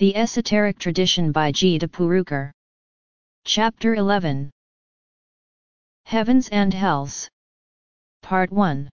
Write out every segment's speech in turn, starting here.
The Esoteric Tradition by G. de Purukar. Chapter 11. Heavens and Hells. Part 1.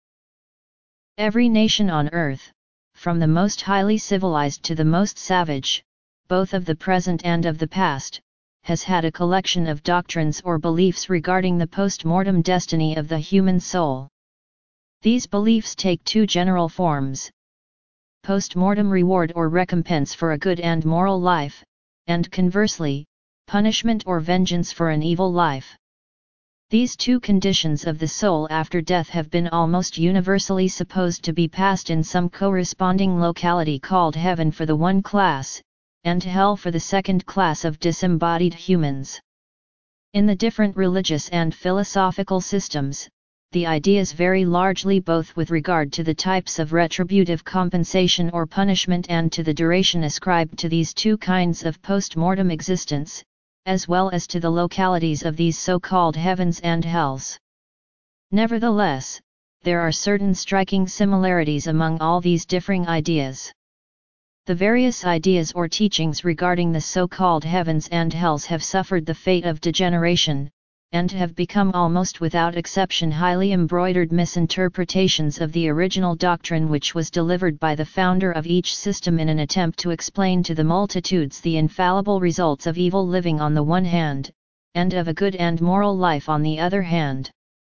Every nation on earth, from the most highly civilized to the most savage, both of the present and of the past, has had a collection of doctrines or beliefs regarding the post-mortem destiny of the human soul. These beliefs take two general forms: post-mortem reward or recompense for a good and moral life, and conversely, punishment or vengeance for an evil life. These two conditions of the soul after death have been almost universally supposed to be passed in some corresponding locality called heaven for the one class, and hell for the second class of disembodied humans. In the different religious and philosophical systems, the ideas vary largely both with regard to the types of retributive compensation or punishment and to the duration ascribed to these two kinds of post-mortem existence, as well as to the localities of these so-called heavens and hells. Nevertheless, there are certain striking similarities among all these differing ideas. The various ideas or teachings regarding the so-called heavens and hells have suffered the fate of degeneration, and have become almost without exception highly embroidered misinterpretations of the original doctrine which was delivered by the founder of each system in an attempt to explain to the multitudes the infallible results of evil living on the one hand, and of a good and moral life on the other hand.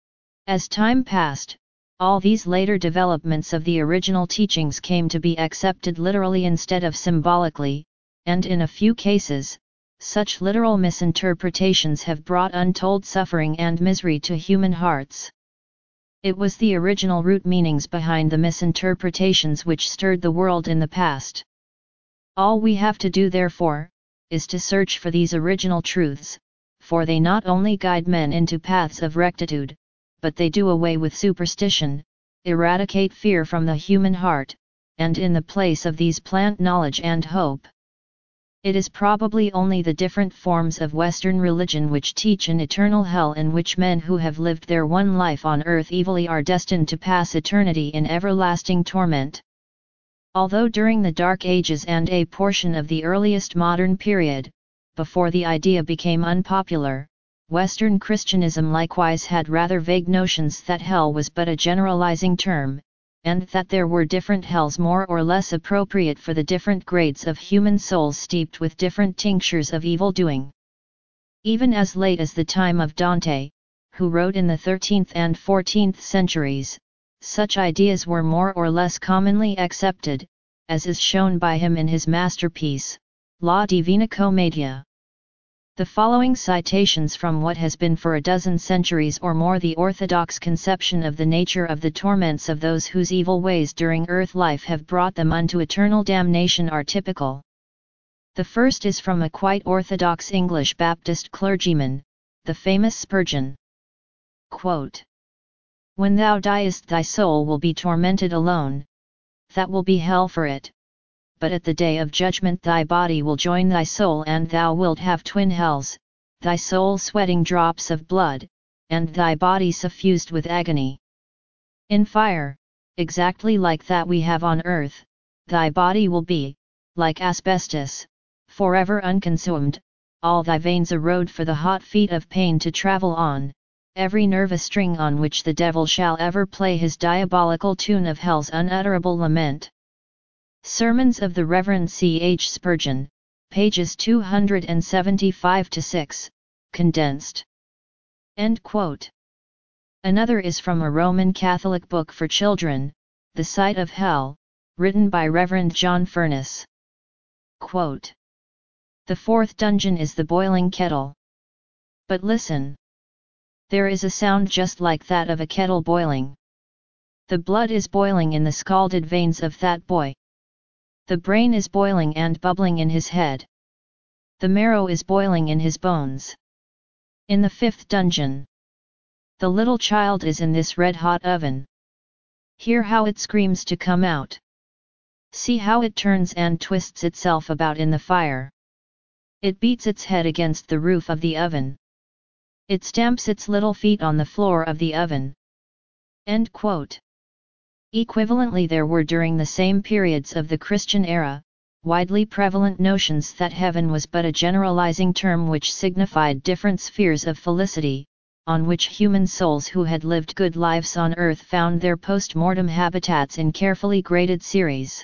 As time passed, all these later developments of the original teachings came to be accepted literally instead of symbolically, and in a few cases, such literal misinterpretations have brought untold suffering and misery to human hearts. It was the original root meanings behind the misinterpretations which stirred the world in the past. All we have to do therefore, is to search for these original truths, for they not only guide men into paths of rectitude, but they do away with superstition, eradicate fear from the human heart, and in the place of these plant knowledge and hope. It is probably only the different forms of Western religion which teach an eternal hell in which men who have lived their one life on earth evilly are destined to pass eternity in everlasting torment. Although during the Dark Ages and a portion of the earliest modern period, before the idea became unpopular, Western Christianism likewise had rather vague notions that hell was but a generalizing term, and that there were different hells more or less appropriate for the different grades of human souls steeped with different tinctures of evil doing. Even as late as the time of Dante, who wrote in the 13th and 14th centuries, such ideas were more or less commonly accepted, as is shown by him in his masterpiece, La Divina Commedia. The following citations from what has been for a dozen centuries or more the orthodox conception of the nature of the torments of those whose evil ways during earth life have brought them unto eternal damnation are typical. The first is from a quite orthodox English Baptist clergyman, the famous Spurgeon. Quote, "When thou diest thy soul will be tormented alone, that will be hell for it. But at the day of judgment thy body will join thy soul and thou wilt have twin hells, thy soul sweating drops of blood, and thy body suffused with agony. In fire, exactly like that we have on earth, thy body will be, like asbestos, forever unconsumed, all thy veins a road for the hot feet of pain to travel on, every nerve a string on which the devil shall ever play his diabolical tune of hell's unutterable lament." Sermons of the Reverend C. H. Spurgeon, pages 275-6, condensed. End quote. Another is from a Roman Catholic book for children, The Sight of Hell, written by Reverend John Furness. Quote, "The fourth dungeon is the boiling kettle. But listen. There is a sound just like that of a kettle boiling. The blood is boiling in the scalded veins of that boy. The brain is boiling and bubbling in his head. The marrow is boiling in his bones. In the fifth dungeon, the little child is in this red-hot oven. Hear how it screams to come out. See how it turns and twists itself about in the fire. It beats its head against the roof of the oven. It stamps its little feet on the floor of the oven." End quote. Equivalently, there were during the same periods of the Christian era, widely prevalent notions that heaven was but a generalizing term which signified different spheres of felicity, on which human souls who had lived good lives on earth found their post-mortem habitats in carefully graded series.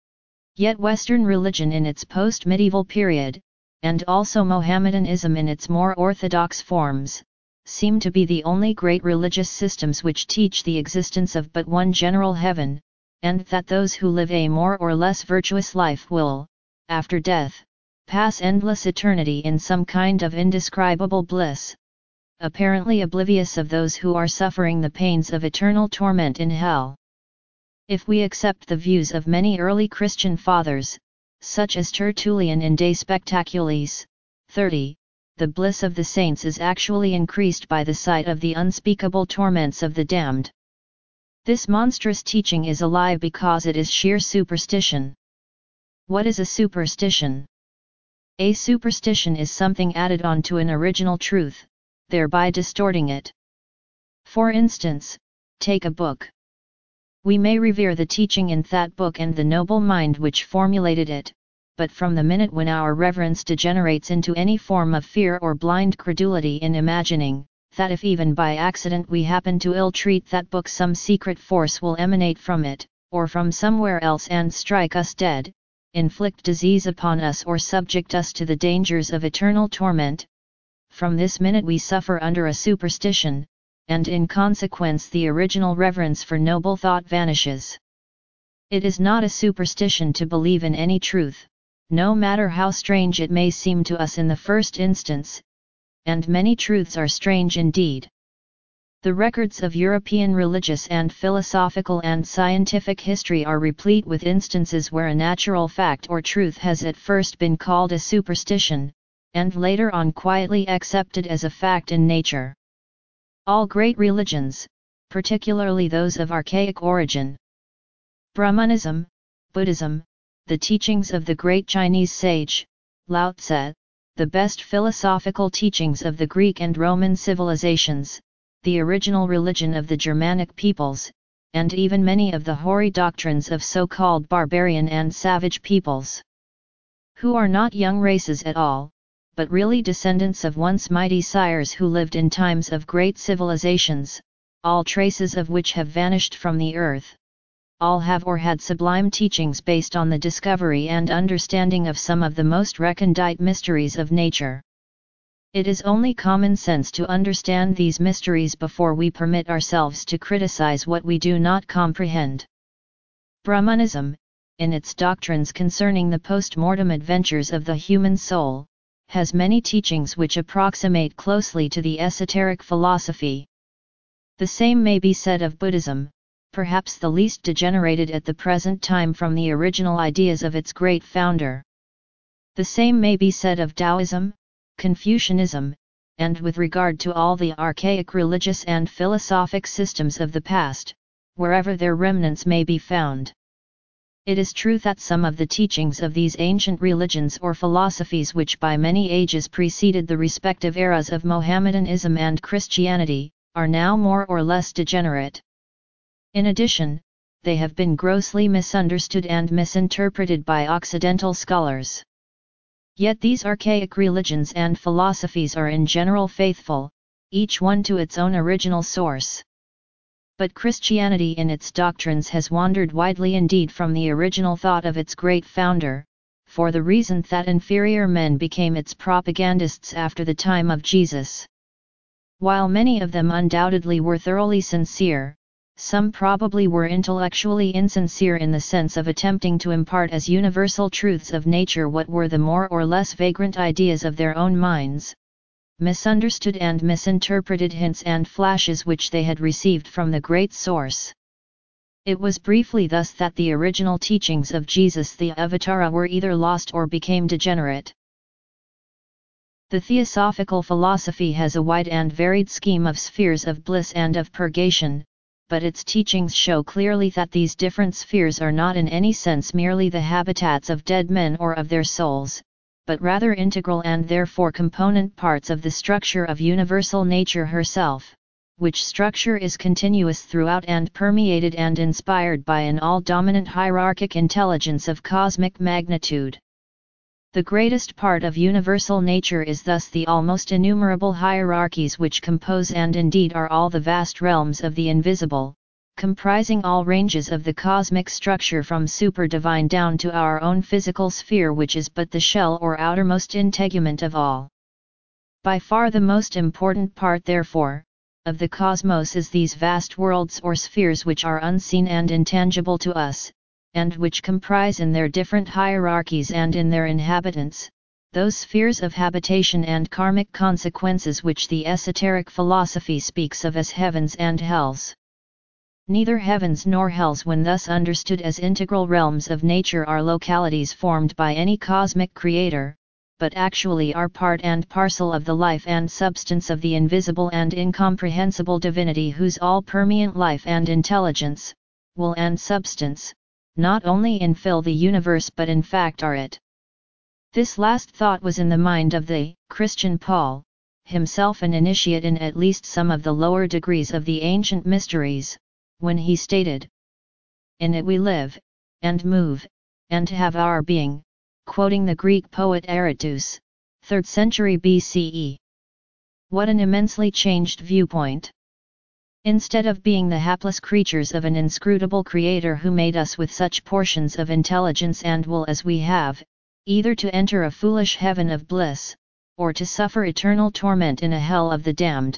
Yet Western religion in its post-medieval period, and also Mohammedanism in its more orthodox forms, seem to be the only great religious systems which teach the existence of but one general heaven, and that those who live a more or less virtuous life will, after death, pass endless eternity in some kind of indescribable bliss, apparently oblivious of those who are suffering the pains of eternal torment in hell. If we accept the views of many early Christian fathers, such as Tertullian in De Spectaculis, 30, the bliss of the saints is actually increased by the sight of the unspeakable torments of the damned. This monstrous teaching is a lie because it is sheer superstition. What is a superstition? A superstition is something added on to an original truth, thereby distorting it. For instance, take a book. We may revere the teaching in that book and the noble mind which formulated it, but from the minute when our reverence degenerates into any form of fear or blind credulity in imagining, that if even by accident we happen to ill-treat that book some secret force will emanate from it, or from somewhere else and strike us dead, inflict disease upon us or subject us to the dangers of eternal torment, from this minute we suffer under a superstition, and in consequence the original reverence for noble thought vanishes. It is not a superstition to believe in any truth, no matter how strange it may seem to us in the first instance, and many truths are strange indeed. The records of European religious and philosophical and scientific history are replete with instances where a natural fact or truth has at first been called a superstition, and later on quietly accepted as a fact in nature. All great religions, particularly those of archaic origin, Brahmanism, Buddhism, the teachings of the great Chinese sage, Lao Tse, the best philosophical teachings of the Greek and Roman civilizations, the original religion of the Germanic peoples, and even many of the hoary doctrines of so-called barbarian and savage peoples, who are not young races at all, but really descendants of once mighty sires who lived in times of great civilizations, all traces of which have vanished from the earth. All have or had sublime teachings based on the discovery and understanding of some of the most recondite mysteries of nature. It is only common sense to understand these mysteries before we permit ourselves to criticize what we do not comprehend. Brahmanism, in its doctrines concerning the post-mortem adventures of the human soul, has many teachings which approximate closely to the esoteric philosophy. The same may be said of Buddhism, perhaps the least degenerated at the present time from the original ideas of its great founder. The same may be said of Taoism, Confucianism, and with regard to all the archaic religious and philosophic systems of the past, wherever their remnants may be found. It is true that some of the teachings of these ancient religions or philosophies which by many ages preceded the respective eras of Mohammedanism and Christianity, are now more or less degenerate. In addition, they have been grossly misunderstood and misinterpreted by Occidental scholars. Yet these archaic religions and philosophies are in general faithful, each one to its own original source. But Christianity in its doctrines has wandered widely indeed from the original thought of its great founder, for the reason that inferior men became its propagandists after the time of Jesus. While many of them undoubtedly were thoroughly sincere, some probably were intellectually insincere in the sense of attempting to impart as universal truths of nature what were the more or less vagrant ideas of their own minds, misunderstood and misinterpreted hints and flashes which they had received from the great source. It was briefly thus that the original teachings of Jesus the Avatara were either lost or became degenerate. The Theosophical philosophy has a wide and varied scheme of spheres of bliss and of purgation, but its teachings show clearly that these different spheres are not in any sense merely the habitats of dead men or of their souls, but rather integral and therefore component parts of the structure of universal nature herself, which structure is continuous throughout and permeated and inspired by an all-dominant hierarchic intelligence of cosmic magnitude. The greatest part of universal nature is thus the almost innumerable hierarchies which compose and indeed are all the vast realms of the invisible, comprising all ranges of the cosmic structure from super-divine down to our own physical sphere, which is but the shell or outermost integument of all. By far the most important part, therefore, of the cosmos is these vast worlds or spheres which are unseen and intangible to us, and which comprise in their different hierarchies and in their inhabitants, those spheres of habitation and karmic consequences which the esoteric philosophy speaks of as heavens and hells. Neither heavens nor hells, when thus understood as integral realms of nature, are localities formed by any cosmic creator, but actually are part and parcel of the life and substance of the invisible and incomprehensible divinity, whose all-permeant life and intelligence, will and substance, not only infill the universe but in fact are it. This last thought was in the mind of the Christian Paul, himself an initiate in at least some of the lower degrees of the ancient mysteries, when he stated, "In it we live, and move, and have our being," quoting the Greek poet Aratus, 3rd century BCE. What an immensely changed viewpoint! Instead of being the hapless creatures of an inscrutable creator who made us with such portions of intelligence and will as we have, either to enter a foolish heaven of bliss, or to suffer eternal torment in a hell of the damned.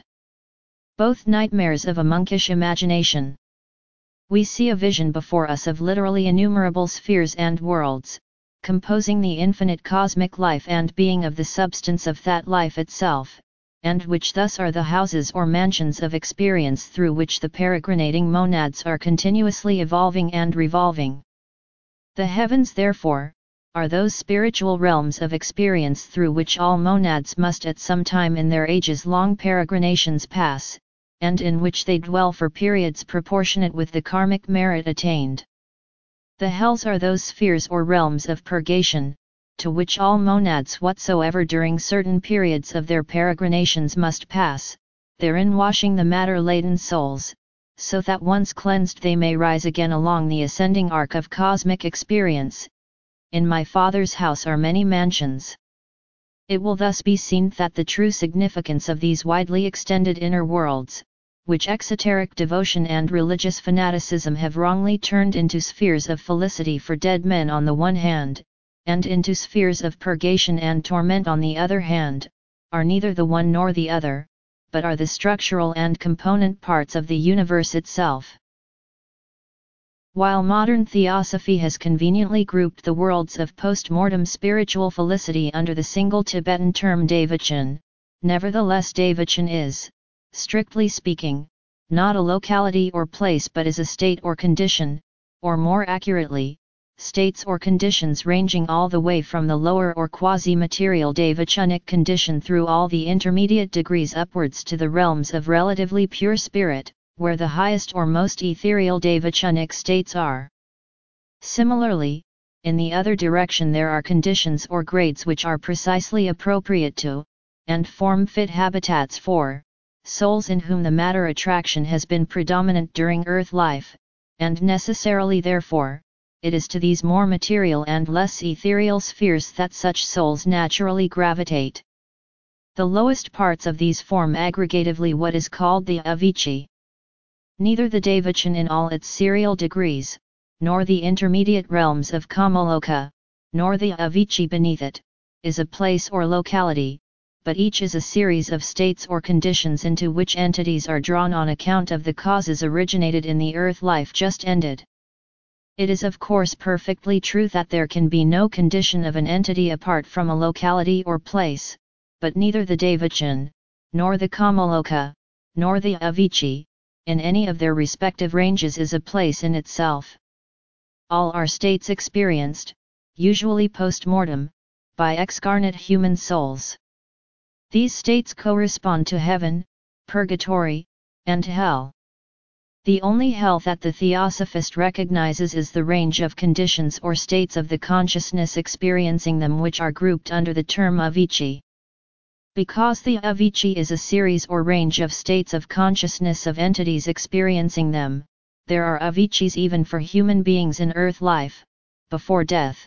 Both nightmares of a monkish imagination. We see a vision before us of literally innumerable spheres and worlds, composing the infinite cosmic life and being of the substance of that life itself, and which thus are the houses or mansions of experience through which the peregrinating monads are continuously evolving and revolving. The heavens, therefore, are those spiritual realms of experience through which all monads must at some time in their ages-long peregrinations pass, and in which they dwell for periods proportionate with the karmic merit attained. The hells are those spheres or realms of purgation, to which all monads whatsoever during certain periods of their peregrinations must pass, therein washing the matter-laden souls, so that once cleansed they may rise again along the ascending arc of cosmic experience. In my Father's house are many mansions. It will thus be seen that the true significance of these widely extended inner worlds, which exoteric devotion and religious fanaticism have wrongly turned into spheres of felicity for dead men on the one hand, and into spheres of purgation and torment on the other hand, are neither the one nor the other, but are the structural and component parts of the universe itself. While modern theosophy has conveniently grouped the worlds of post-mortem spiritual felicity under the single Tibetan term Devachan, nevertheless Devachan is, strictly speaking, not a locality or place but is a state or condition, or more accurately, states or conditions ranging all the way from the lower or quasi-material devachanic condition through all the intermediate degrees upwards to the realms of relatively pure spirit, where the highest or most ethereal devachanic states are. Similarly, in the other direction there are conditions or grades which are precisely appropriate to, and form fit habitats for, souls in whom the matter attraction has been predominant during earth life, and necessarily therefore, it is to these more material and less ethereal spheres that such souls naturally gravitate. The lowest parts of these form aggregatively what is called the Avicii. Neither the Devachan in all its serial degrees, nor the intermediate realms of Kamaloka, nor the Avicii beneath it, is a place or locality, but each is a series of states or conditions into which entities are drawn on account of the causes originated in the earth life just ended. It is of course perfectly true that there can be no condition of an entity apart from a locality or place, but neither the Devachan, nor the Kamaloka, nor the Avicii, in any of their respective ranges is a place in itself. All are states experienced, usually post-mortem, by excarnate human souls. These states correspond to heaven, purgatory, and hell. The only hell that the theosophist recognizes is the range of conditions or states of the consciousness experiencing them which are grouped under the term Avicii. Because the Avicii is a series or range of states of consciousness of entities experiencing them, there are Aviciis even for human beings in earth life, before death.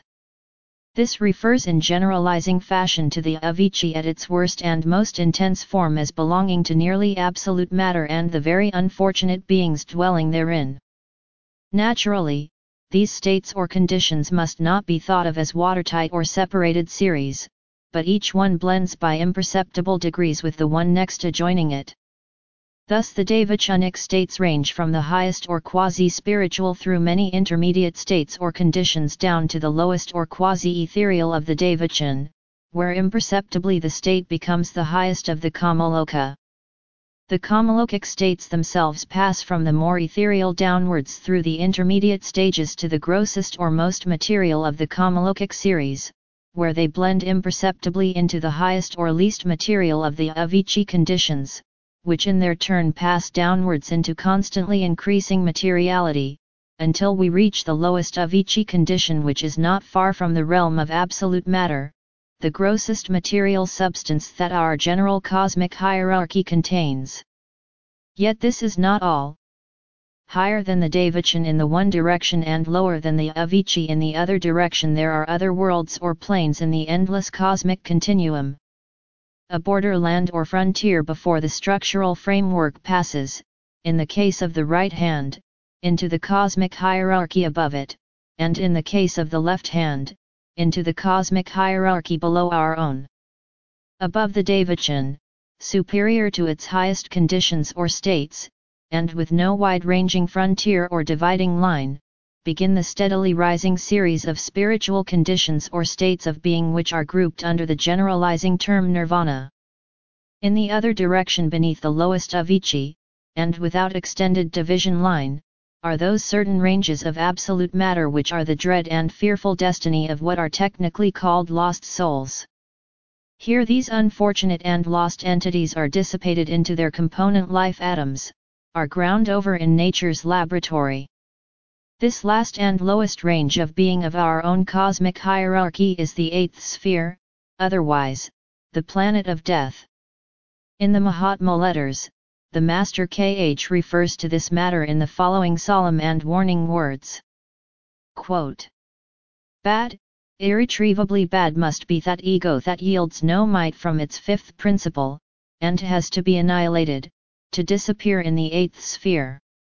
This refers in generalizing fashion to the Avicii at its worst and most intense form as belonging to nearly absolute matter and the very unfortunate beings dwelling therein. Naturally, these states or conditions must not be thought of as watertight or separated series, but each one blends by imperceptible degrees with the one next adjoining it. Thus the Devachanic states range from the highest or quasi-spiritual through many intermediate states or conditions down to the lowest or quasi-ethereal of the Devachan, where imperceptibly the state becomes the highest of the Kamaloka. The Kamalokic states themselves pass from the more ethereal downwards through the intermediate stages to the grossest or most material of the Kamalokic series, where they blend imperceptibly into the highest or least material of the Avicii conditions, which in their turn pass downwards into constantly increasing materiality, until we reach the lowest Avicii condition, which is not far from the realm of absolute matter, the grossest material substance that our general cosmic hierarchy contains. Yet this is not all. Higher than the Devachan in the one direction and lower than the Avicii in the other direction, there are other worlds or planes in the endless cosmic continuum. A borderland or frontier before the structural framework passes, in the case of the right hand, into the cosmic hierarchy above it, and in the case of the left hand, into the cosmic hierarchy below our own. Above the Devachan, superior to its highest conditions or states, and with no wide-ranging frontier or dividing line, begin the steadily rising series of spiritual conditions or states of being which are grouped under the generalizing term nirvana. In the other direction beneath the lowest Avicii, and without extended division line, are those certain ranges of absolute matter which are the dread and fearful destiny of what are technically called lost souls. Here these unfortunate and lost entities are dissipated into their component life atoms, are ground over in nature's laboratory. This last and lowest range of being of our own cosmic hierarchy is the eighth sphere, otherwise, the planet of death. In the Mahatma letters, the Master KH refers to this matter in the following solemn and warning words. Quote, "Bad, irretrievably bad must be that ego that yields no might from its fifth principle, and has to be annihilated, to disappear in the eighth sphere.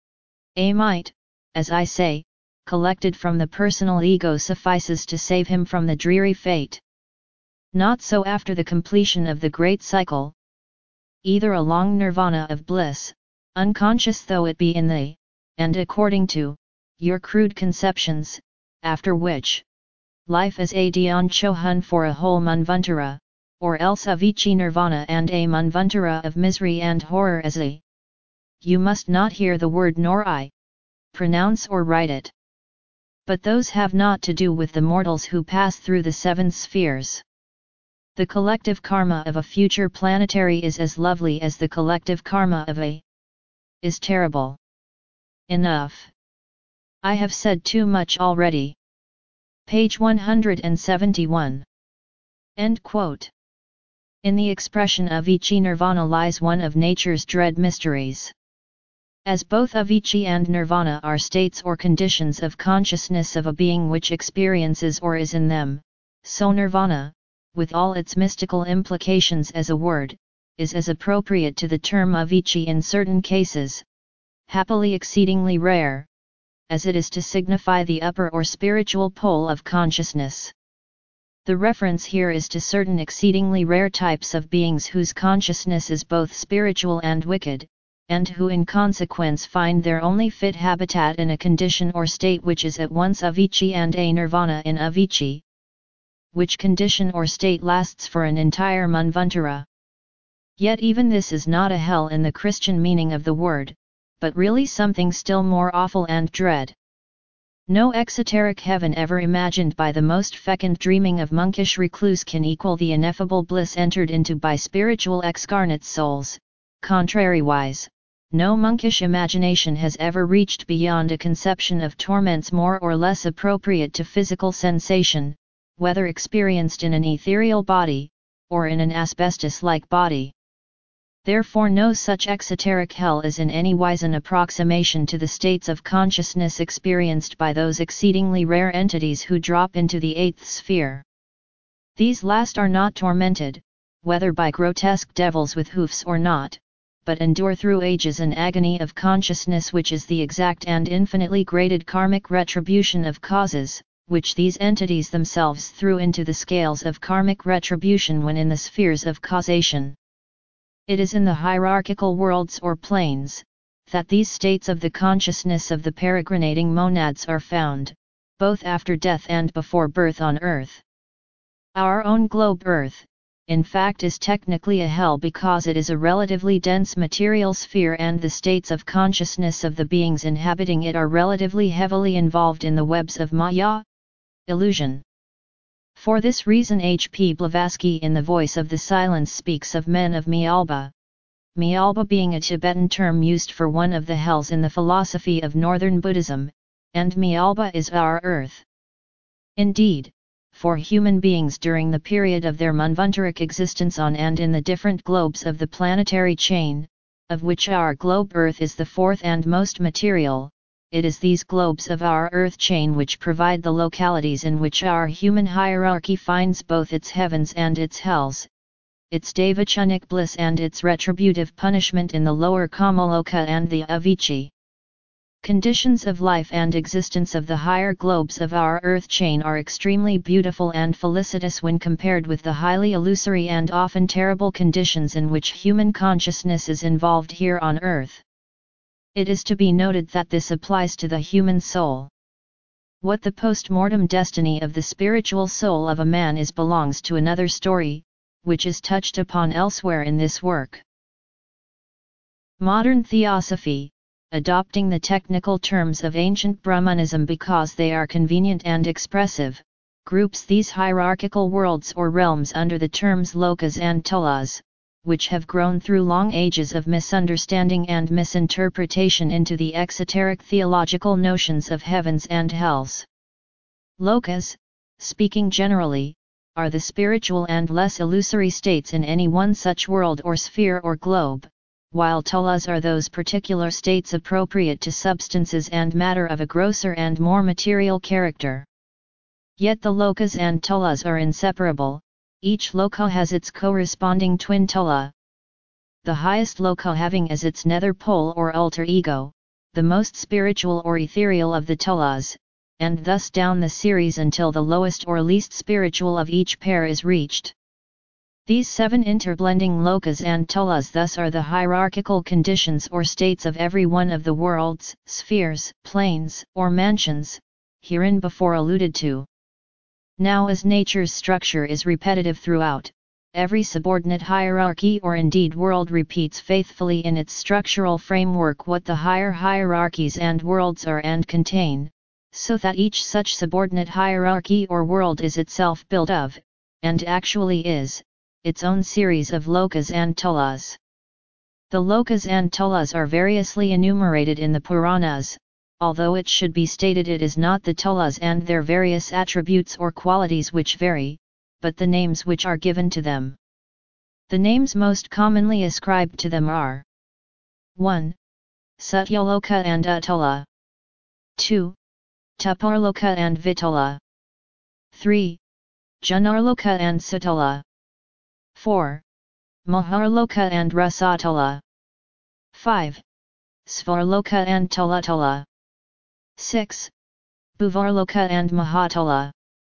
A might, as I say, collected from the personal ego suffices to save him from the dreary fate. Not so after the completion of the great cycle, either a long nirvana of bliss, unconscious though it be in the, and according to, your crude conceptions, after which, life is a Dhyan Chohan for a whole Manvantara, or else Avicii nirvana and a Manvantara of misery and horror as a. You must not hear the word nor I pronounce or write it. But those have not to do with the mortals who pass through the seven spheres. The collective karma of a future planetary is as lovely as the collective karma of a is terrible. Enough. I have said too much already." Page 171. End quote. In the expression Avicii nirvana lies one of nature's dread mysteries. As both Avicii and nirvana are states or conditions of consciousness of a being which experiences or is in them, so nirvana, with all its mystical implications as a word, is as appropriate to the term Avicii in certain cases, happily exceedingly rare, as it is to signify the upper or spiritual pole of consciousness. The reference here is to certain exceedingly rare types of beings whose consciousness is both spiritual and wicked, and who in consequence find their only fit habitat in a condition or state which is at once Avicii and a nirvana in Avicii, which condition or state lasts for an entire Manvantara. Yet even this is not a hell in the Christian meaning of the word, but really something still more awful and dread. No exoteric heaven ever imagined by the most fecund dreaming of monkish recluse can equal the ineffable bliss entered into by spiritual excarnate souls. Contrariwise, no monkish imagination has ever reached beyond a conception of torments more or less appropriate to physical sensation, whether experienced in an ethereal body, or in an asbestos-like body. Therefore no such exoteric hell is in any wise an approximation to the states of consciousness experienced by those exceedingly rare entities who drop into the eighth sphere. These last are not tormented, whether by grotesque devils with hoofs or not, but endure through ages an agony of consciousness which is the exact and infinitely graded karmic retribution of causes, which these entities themselves threw into the scales of karmic retribution when in the spheres of causation. It is in the hierarchical worlds or planes, that these states of the consciousness of the peregrinating monads are found, both after death and before birth on earth. Our own globe Earth, in fact, is technically a hell because it is a relatively dense material sphere and the states of consciousness of the beings inhabiting it are relatively heavily involved in the webs of Maya, illusion. For this reason H. P. Blavatsky in The Voice of the Silence speaks of men of Mialba, Mialba being a Tibetan term used for one of the hells in the philosophy of Northern Buddhism, and Mialba is our earth. Indeed, for human beings during the period of their manvantaric existence on and in the different globes of the planetary chain, of which our globe Earth is the fourth and most material, it is these globes of our Earth chain which provide the localities in which our human hierarchy finds both its heavens and its hells, its devachanic bliss and its retributive punishment in the lower Kamaloka and the Avicii. Conditions of life and existence of the higher globes of our Earth chain are extremely beautiful and felicitous when compared with the highly illusory and often terrible conditions in which human consciousness is involved here on Earth. It is to be noted that this applies to the human soul. What the post-mortem destiny of the spiritual soul of a man is belongs to another story, which is touched upon elsewhere in this work. Modern Theosophy, adopting the technical terms of ancient Brahmanism because they are convenient and expressive, groups these hierarchical worlds or realms under the terms lokas and tulas, which have grown through long ages of misunderstanding and misinterpretation into the exoteric theological notions of heavens and hells. Lokas, speaking generally, are the spiritual and less illusory states in any one such world or sphere or globe, while tulas are those particular states appropriate to substances and matter of a grosser and more material character. Yet the lokas and tulas are inseparable. Each loka has its corresponding twin tula. The highest loka having as its nether pole or alter ego, the most spiritual or ethereal of the tulas, and thus down the series until the lowest or least spiritual of each pair is reached. These 7 interblending lokas and tulas thus are the hierarchical conditions or states of every one of the worlds, spheres, planes, or mansions, herein before alluded to. Now as nature's structure is repetitive throughout, every subordinate hierarchy or indeed world repeats faithfully in its structural framework what the higher hierarchies and worlds are and contain, so that each such subordinate hierarchy or world is itself built of, and actually is, its own series of lokas and tulas. The lokas and tulas are variously enumerated in the Puranas, although it should be stated it is not the tulas and their various attributes or qualities which vary, but the names which are given to them. The names most commonly ascribed to them are 1. Satyaloka and Atula. 2. Taparloka and Vitala. 3. Janarloka and Satala. 4. Maharloka and Rasatala. 5. Svarloka and Talatala. 6. Bhuvarloka and Mahatala.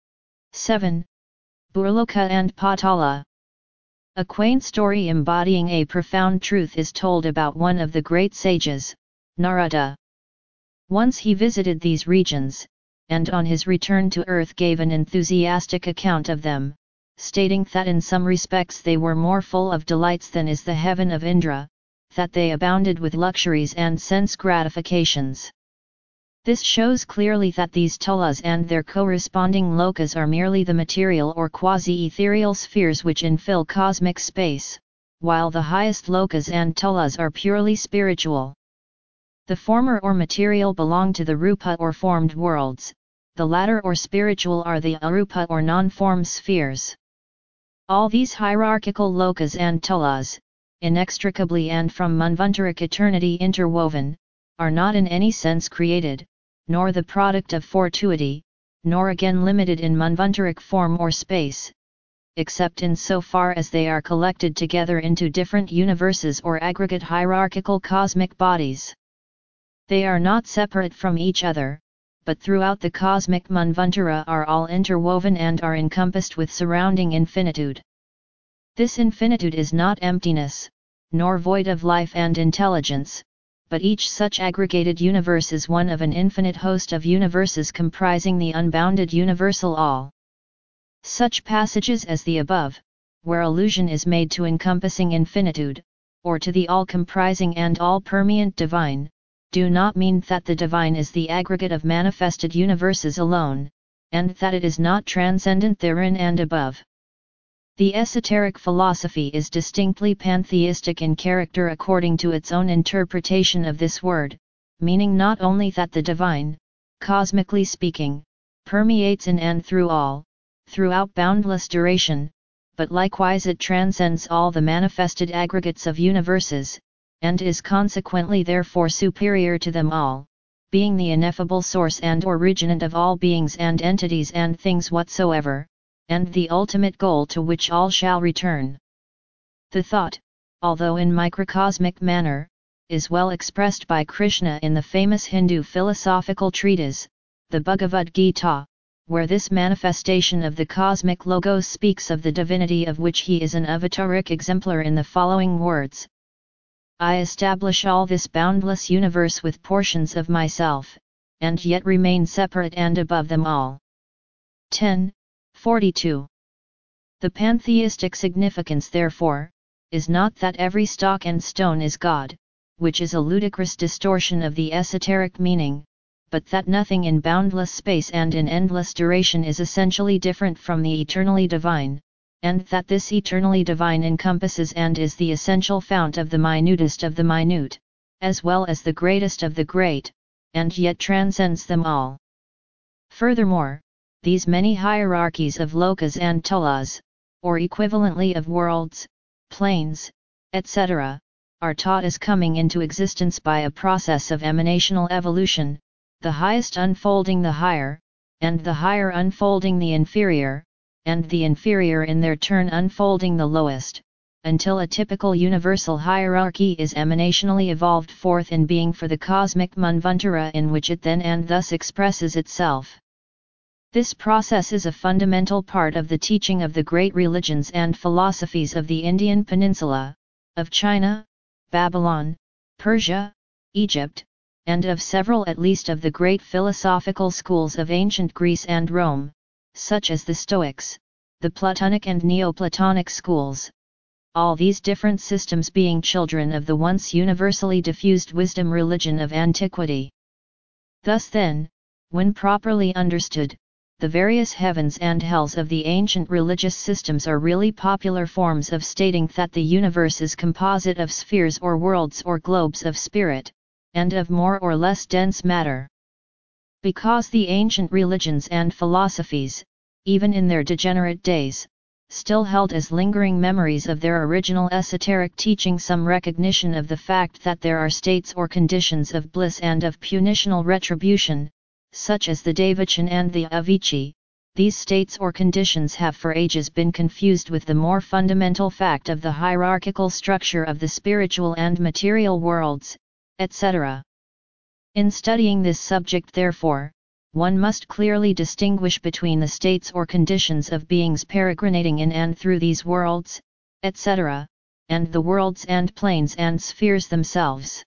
7. Burloka and Patala. A quaint story embodying a profound truth is told about one of the great sages, Narada. Once he visited these regions, and on his return to earth gave an enthusiastic account of them, stating that in some respects they were more full of delights than is the heaven of Indra, that they abounded with luxuries and sense gratifications. This shows clearly that these tulas and their corresponding lokas are merely the material or quasi-ethereal spheres which infill cosmic space, while the highest lokas and tulas are purely spiritual. The former or material belong to the rupa or formed worlds, the latter or spiritual are the arupa or non-form spheres. All these hierarchical lokas and tulas, inextricably and from Manvantaric eternity interwoven, are not in any sense created, nor the product of fortuity, nor again limited in Manvantaric form or space, except in so far as they are collected together into different universes or aggregate hierarchical cosmic bodies. They are not separate from each other, but throughout the cosmic Manvantara are all interwoven and are encompassed with surrounding infinitude. This infinitude is not emptiness, nor void of life and intelligence, but each such aggregated universe is one of an infinite host of universes comprising the unbounded universal all. Such passages as the above, where allusion is made to encompassing infinitude, or to the all-comprising and all-permeant divine, do not mean that the divine is the aggregate of manifested universes alone, and that it is not transcendent therein and above. The esoteric philosophy is distinctly pantheistic in character according to its own interpretation of this word, meaning not only that the divine, cosmically speaking, permeates in and through all, throughout boundless duration, but likewise it transcends all the manifested aggregates of universes, and is consequently therefore superior to them all, being the ineffable source and originant of all beings and entities and things whatsoever, and the ultimate goal to which all shall return. The thought, although in microcosmic manner, is well expressed by Krishna in the famous Hindu philosophical treatise, the Bhagavad Gita, where this manifestation of the cosmic logos speaks of the divinity of which he is an avataric exemplar in the following words: I establish all this boundless universe with portions of myself, and yet remain separate and above them all. 10:42. The pantheistic significance therefore, is not that every stock and stone is God, which is a ludicrous distortion of the esoteric meaning, but that nothing in boundless space and in endless duration is essentially different from the eternally divine, and that this eternally divine encompasses and is the essential fount of the minutest of the minute, as well as the greatest of the great, and yet transcends them all. Furthermore, these many hierarchies of lokas and tulas, or equivalently of worlds, planes, etc., are taught as coming into existence by a process of emanational evolution, the highest unfolding the higher, and the higher unfolding the inferior, and the inferior in their turn unfolding the lowest, until a typical universal hierarchy is emanationally evolved forth in being for the cosmic Manvantara in which it then and thus expresses itself. This process is a fundamental part of the teaching of the great religions and philosophies of the Indian peninsula, of China, Babylon, Persia, Egypt, and of several at least of the great philosophical schools of ancient Greece and Rome, such as the Stoics, the Platonic and Neoplatonic schools, all these different systems being children of the once universally diffused wisdom religion of antiquity. Thus then, when properly understood, the various heavens and hells of the ancient religious systems are really popular forms of stating that the universe is composite of spheres or worlds or globes of spirit, and of more or less dense matter. Because the ancient religions and philosophies, even in their degenerate days, still held as lingering memories of their original esoteric teaching some recognition of the fact that there are states or conditions of bliss and of punitional retribution, such as the Devachan and the Avicii, these states or conditions have for ages been confused with the more fundamental fact of the hierarchical structure of the spiritual and material worlds, etc. In studying this subject therefore, one must clearly distinguish between the states or conditions of beings peregrinating in and through these worlds, etc., and the worlds and planes and spheres themselves.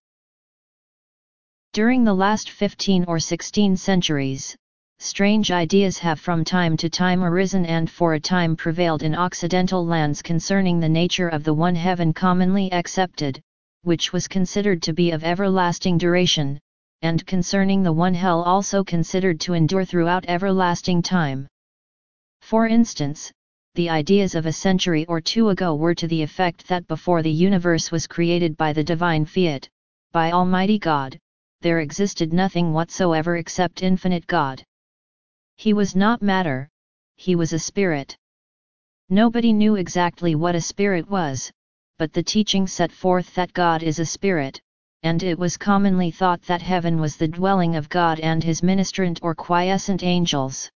During the last 15 or 16 centuries, strange ideas have from time to time arisen and for a time prevailed in Occidental lands concerning the nature of the one heaven commonly accepted, which was considered to be of everlasting duration, and concerning the one hell also considered to endure throughout everlasting time. For instance, the ideas of a century or two ago were to the effect that before the universe was created by the divine fiat, by Almighty God, there existed nothing whatsoever except infinite God. He was not matter, he was a spirit. Nobody knew exactly what a spirit was, but the teaching set forth that God is a spirit, and it was commonly thought that heaven was the dwelling of God and his ministrant or quiescent angels.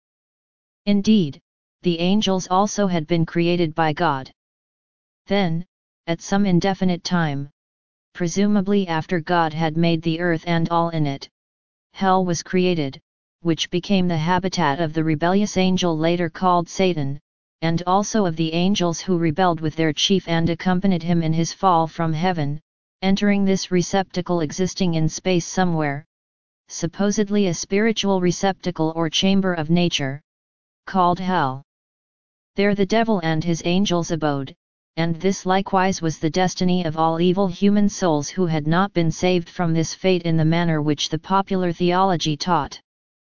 Indeed, the angels also had been created by God. Then, at some indefinite time, presumably after God had made the earth and all in it, hell was created, which became the habitat of the rebellious angel later called Satan, and also of the angels who rebelled with their chief and accompanied him in his fall from heaven, entering this receptacle existing in space somewhere, supposedly a spiritual receptacle or chamber of nature, called hell. There the devil and his angels abode, and this likewise was the destiny of all evil human souls who had not been saved from this fate in the manner which the popular theology taught.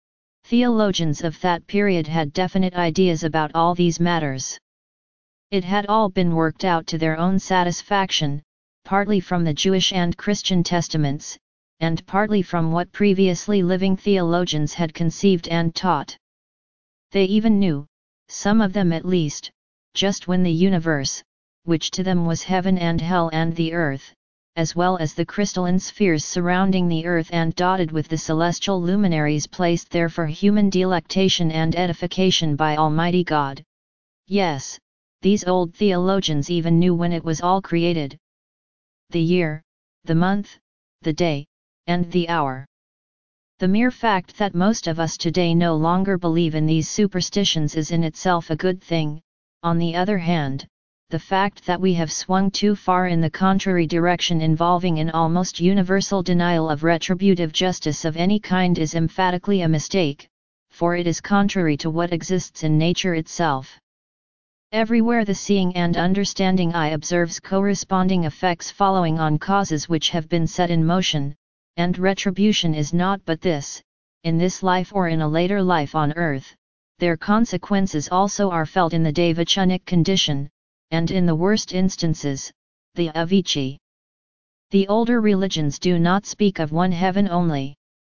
Theologians of that period had definite ideas about all these matters. It had all been worked out to their own satisfaction, partly from the Jewish and Christian testaments, and partly from what previously living theologians had conceived and taught. They even knew, some of them at least, just when the universe, which to them was heaven and hell and the earth, as well as the crystalline spheres surrounding the earth and dotted with the celestial luminaries placed there for human delectation and edification by Almighty God. Yes, these old theologians even knew when it was all created. The year, the month, the day, and the hour. The mere fact that most of us today no longer believe in these superstitions is in itself a good thing. On the other hand, the fact that we have swung too far in the contrary direction involving an almost universal denial of retributive justice of any kind is emphatically a mistake, for it is contrary to what exists in nature itself. Everywhere the seeing and understanding eye observes corresponding effects following on causes which have been set in motion, and retribution is naught but this, in this life or in a later life on earth, their consequences also are felt in the devachanic condition, and in the worst instances, the Avicii. The older religions do not speak of one heaven only.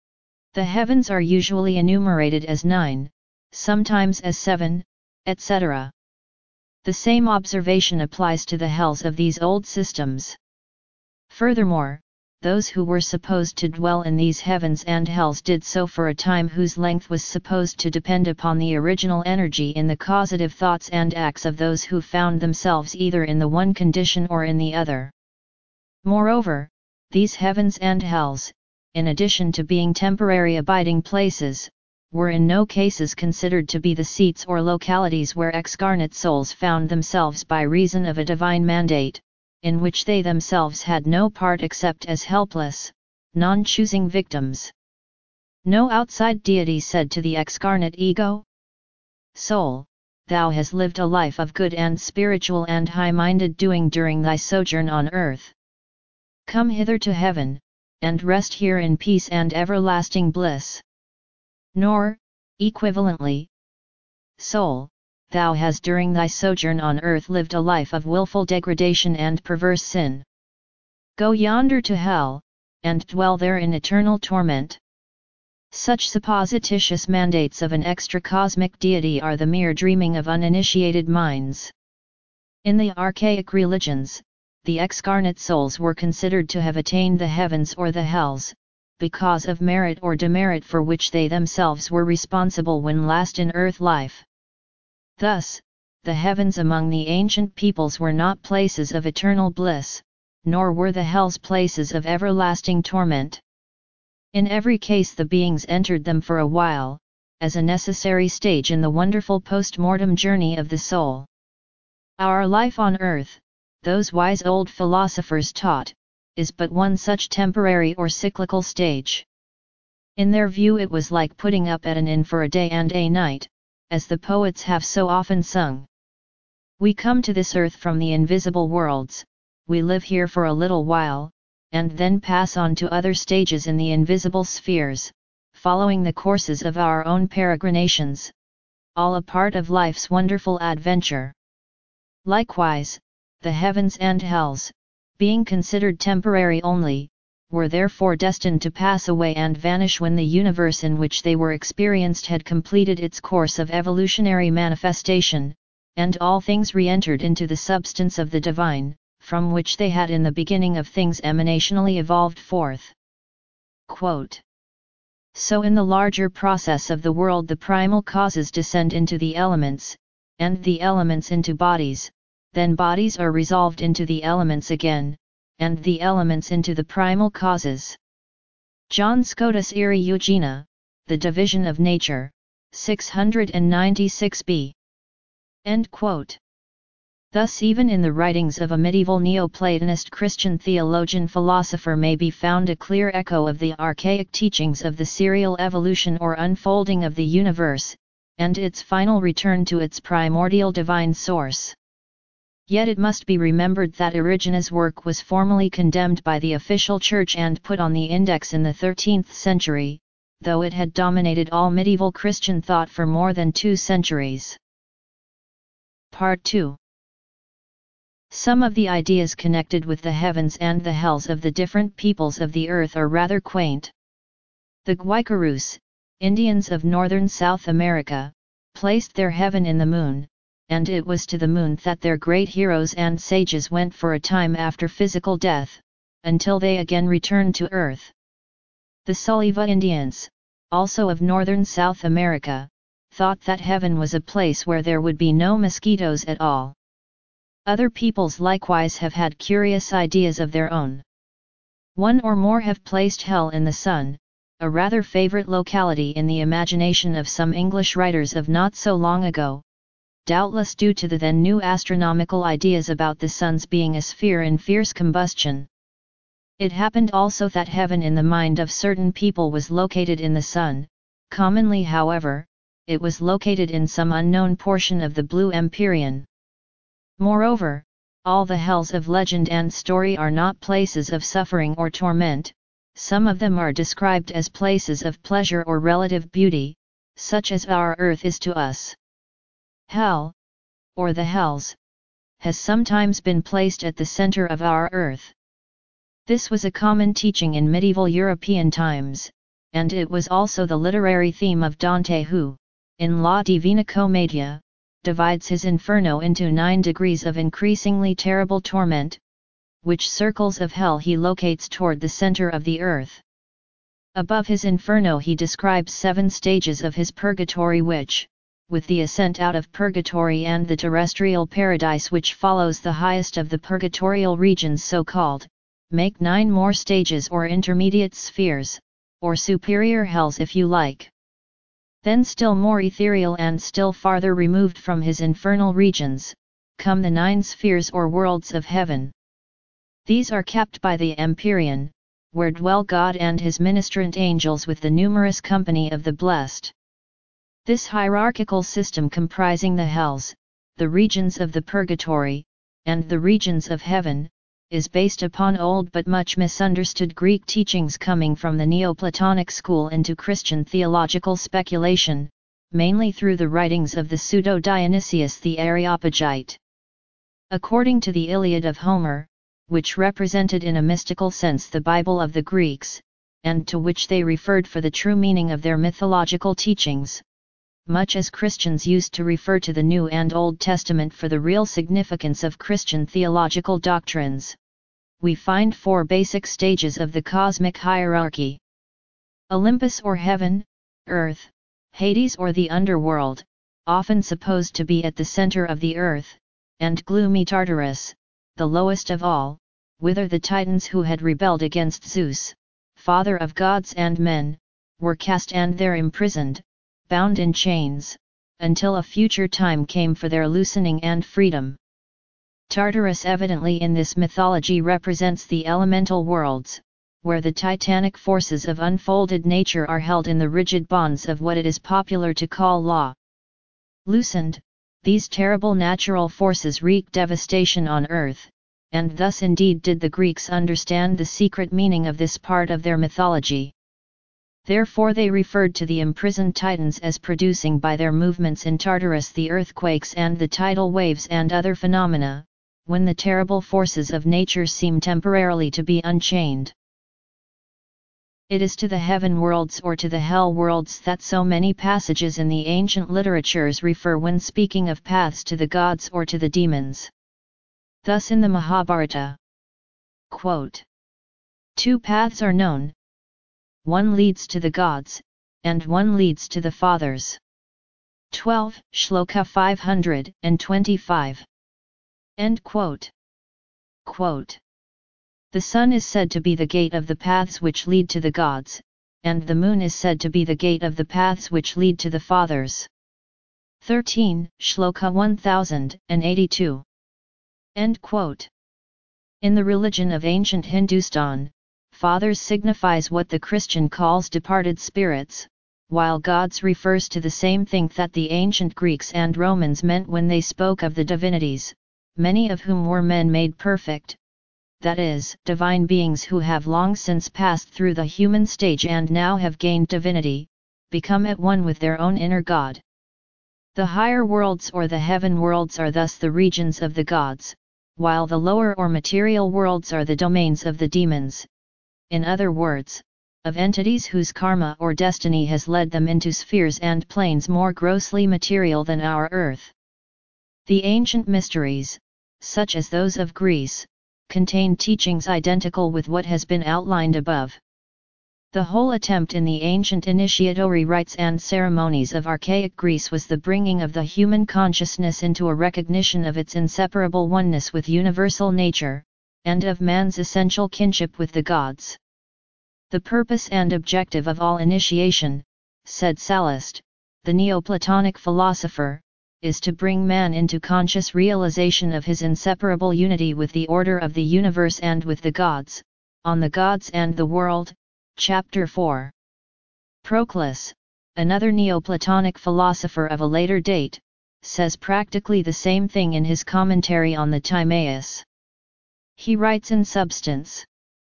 The heavens are usually enumerated as 9, sometimes as 7, etc. The same observation applies to the hells of these old systems. Furthermore, those who were supposed to dwell in these heavens and hells did so for a time whose length was supposed to depend upon the original energy in the causative thoughts and acts of those who found themselves either in the one condition or in the other. Moreover, these heavens and hells, in addition to being temporary abiding places, were in no cases considered to be the seats or localities where excarnate souls found themselves by reason of a divine mandate, in which they themselves had no part except as helpless, non-choosing victims. No outside deity said to the excarnate ego, "Soul, thou hast lived a life of good and spiritual and high-minded doing during thy sojourn on earth. Come hither to heaven, and rest here in peace and everlasting bliss." Nor, equivalently, "Soul, thou hast during thy sojourn on earth lived a life of willful degradation and perverse sin. Go yonder to hell, and dwell there in eternal torment." Such supposititious mandates of an extra-cosmic deity are the mere dreaming of uninitiated minds. In the archaic religions, the excarnate souls were considered to have attained the heavens or the hells, because of merit or demerit for which they themselves were responsible when last in earth life. Thus, the heavens among the ancient peoples were not places of eternal bliss, nor were the hells places of everlasting torment. In every case the beings entered them for a while, as a necessary stage in the wonderful post-mortem journey of the soul. Our life on earth, those wise old philosophers taught, is but one such temporary or cyclical stage. In their view it was like putting up at an inn for a day and a night, as the poets have so often sung. We come to this earth from the invisible worlds, we live here for a little while, and then pass on to other stages in the invisible spheres, following the courses of our own peregrinations, all a part of life's wonderful adventure. Likewise, the heavens and hells, being considered temporary only, were therefore destined to pass away and vanish when the universe in which they were experienced had completed its course of evolutionary manifestation, and all things re-entered into the substance of the divine, from which they had in the beginning of things emanationally evolved forth. Quote. So in the larger process of the world the primal causes descend into the elements, and the elements into bodies, then bodies are resolved into the elements again, and the elements into the primal causes. John Scotus Iri Eugenia, The Division of Nature, 696b. End quote. Thus even in the writings of a medieval Neoplatonist Christian theologian-philosopher may be found a clear echo of the archaic teachings of the serial evolution or unfolding of the universe, and its final return to its primordial divine source. Yet it must be remembered that Origenes' work was formally condemned by the official church and put on the index in the 13th century, though it had dominated all medieval Christian thought for more than 2 centuries. Part 2. Some of the ideas connected with the heavens and the hells of the different peoples of the earth are rather quaint. The Guaycarus, Indians of northern South America, placed their heaven in the moon, and it was to the moon that their great heroes and sages went for a time after physical death, until they again returned to earth. The Suliva Indians, also of northern South America, thought that heaven was a place where there would be no mosquitoes at all. Other peoples likewise have had curious ideas of their own. One or more have placed hell in the sun, a rather favorite locality in the imagination of some English writers of not so long ago, doubtless due to the then new astronomical ideas about the sun's being a sphere in fierce combustion. It happened also that heaven in the mind of certain people was located in the sun, commonly however, it was located in some unknown portion of the blue empyrean. Moreover, all the hells of legend and story are not places of suffering or torment, some of them are described as places of pleasure or relative beauty, such as our earth is to us. Hell, or the hells, has sometimes been placed at the center of our earth. This was a common teaching in medieval European times, and it was also the literary theme of Dante who, in La Divina Commedia, divides his inferno into 9 degrees of increasingly terrible torment, which circles of hell he locates toward the center of the earth. Above his inferno he describes 7 stages of his purgatory which, with the ascent out of purgatory and the terrestrial paradise which follows the highest of the purgatorial regions so called, make 9 more stages or intermediate spheres, or superior hells if you like. Then still more ethereal and still farther removed from his infernal regions, come the 9 spheres or worlds of heaven. These are kept by the Empyrean, where dwell God and his ministrant angels with the numerous company of the blessed. This hierarchical system comprising the hells, the regions of the purgatory, and the regions of heaven, is based upon old but much misunderstood Greek teachings coming from the Neoplatonic school into Christian theological speculation, mainly through the writings of the pseudo-Dionysius the Areopagite. According to the Iliad of Homer, which represented in a mystical sense the Bible of the Greeks, and to which they referred for the true meaning of their mythological teachings, much as Christians used to refer to the New and Old Testament for the real significance of Christian theological doctrines, we find 4 basic stages of the cosmic hierarchy. Olympus or heaven, earth, Hades or the underworld, often supposed to be at the center of the earth, and gloomy Tartarus, the lowest of all, whither the Titans who had rebelled against Zeus, father of gods and men, were cast and there imprisoned, bound in chains, until a future time came for their loosening and freedom. Tartarus evidently in this mythology represents the elemental worlds, where the titanic forces of unfolded nature are held in the rigid bonds of what it is popular to call law. Loosened, these terrible natural forces wreak devastation on earth, and thus indeed did the Greeks understand the secret meaning of this part of their mythology. Therefore they referred to the imprisoned Titans as producing by their movements in Tartarus the earthquakes and the tidal waves and other phenomena, when the terrible forces of nature seem temporarily to be unchained. It is to the heaven worlds or to the hell worlds that so many passages in the ancient literatures refer when speaking of paths to the gods or to the demons. Thus in the Mahabharata, quote, "Two paths are known. One leads to the gods, and one leads to the fathers." 12 Shloka 525. End quote. Quote. The sun is said to be the gate of the paths which lead to the gods, and the moon is said to be the gate of the paths which lead to the fathers. 13 Shloka 1082. End quote. In the religion of ancient Hindustan, fathers signifies what the Christian calls departed spirits, while gods refers to the same thing that the ancient Greeks and Romans meant when they spoke of the divinities, many of whom were men made perfect, that is, divine beings who have long since passed through the human stage and now have gained divinity, become at one with their own inner God. The higher worlds or the heaven worlds are thus the regions of the gods, while the lower or material worlds are the domains of the demons, in other words, of entities whose karma or destiny has led them into spheres and planes more grossly material than our earth. The ancient mysteries, such as those of Greece, contain teachings identical with what has been outlined above. The whole attempt in the ancient initiatory rites and ceremonies of archaic Greece was the bringing of the human consciousness into a recognition of its inseparable oneness with universal nature, and of man's essential kinship with the gods. The purpose and objective of all initiation, said Sallust, the Neoplatonic philosopher, is to bring man into conscious realization of his inseparable unity with the order of the universe and with the gods, on the gods and the world, Chapter 4. Proclus, another Neoplatonic philosopher of a later date, says practically the same thing in his commentary on the Timaeus. He writes in substance,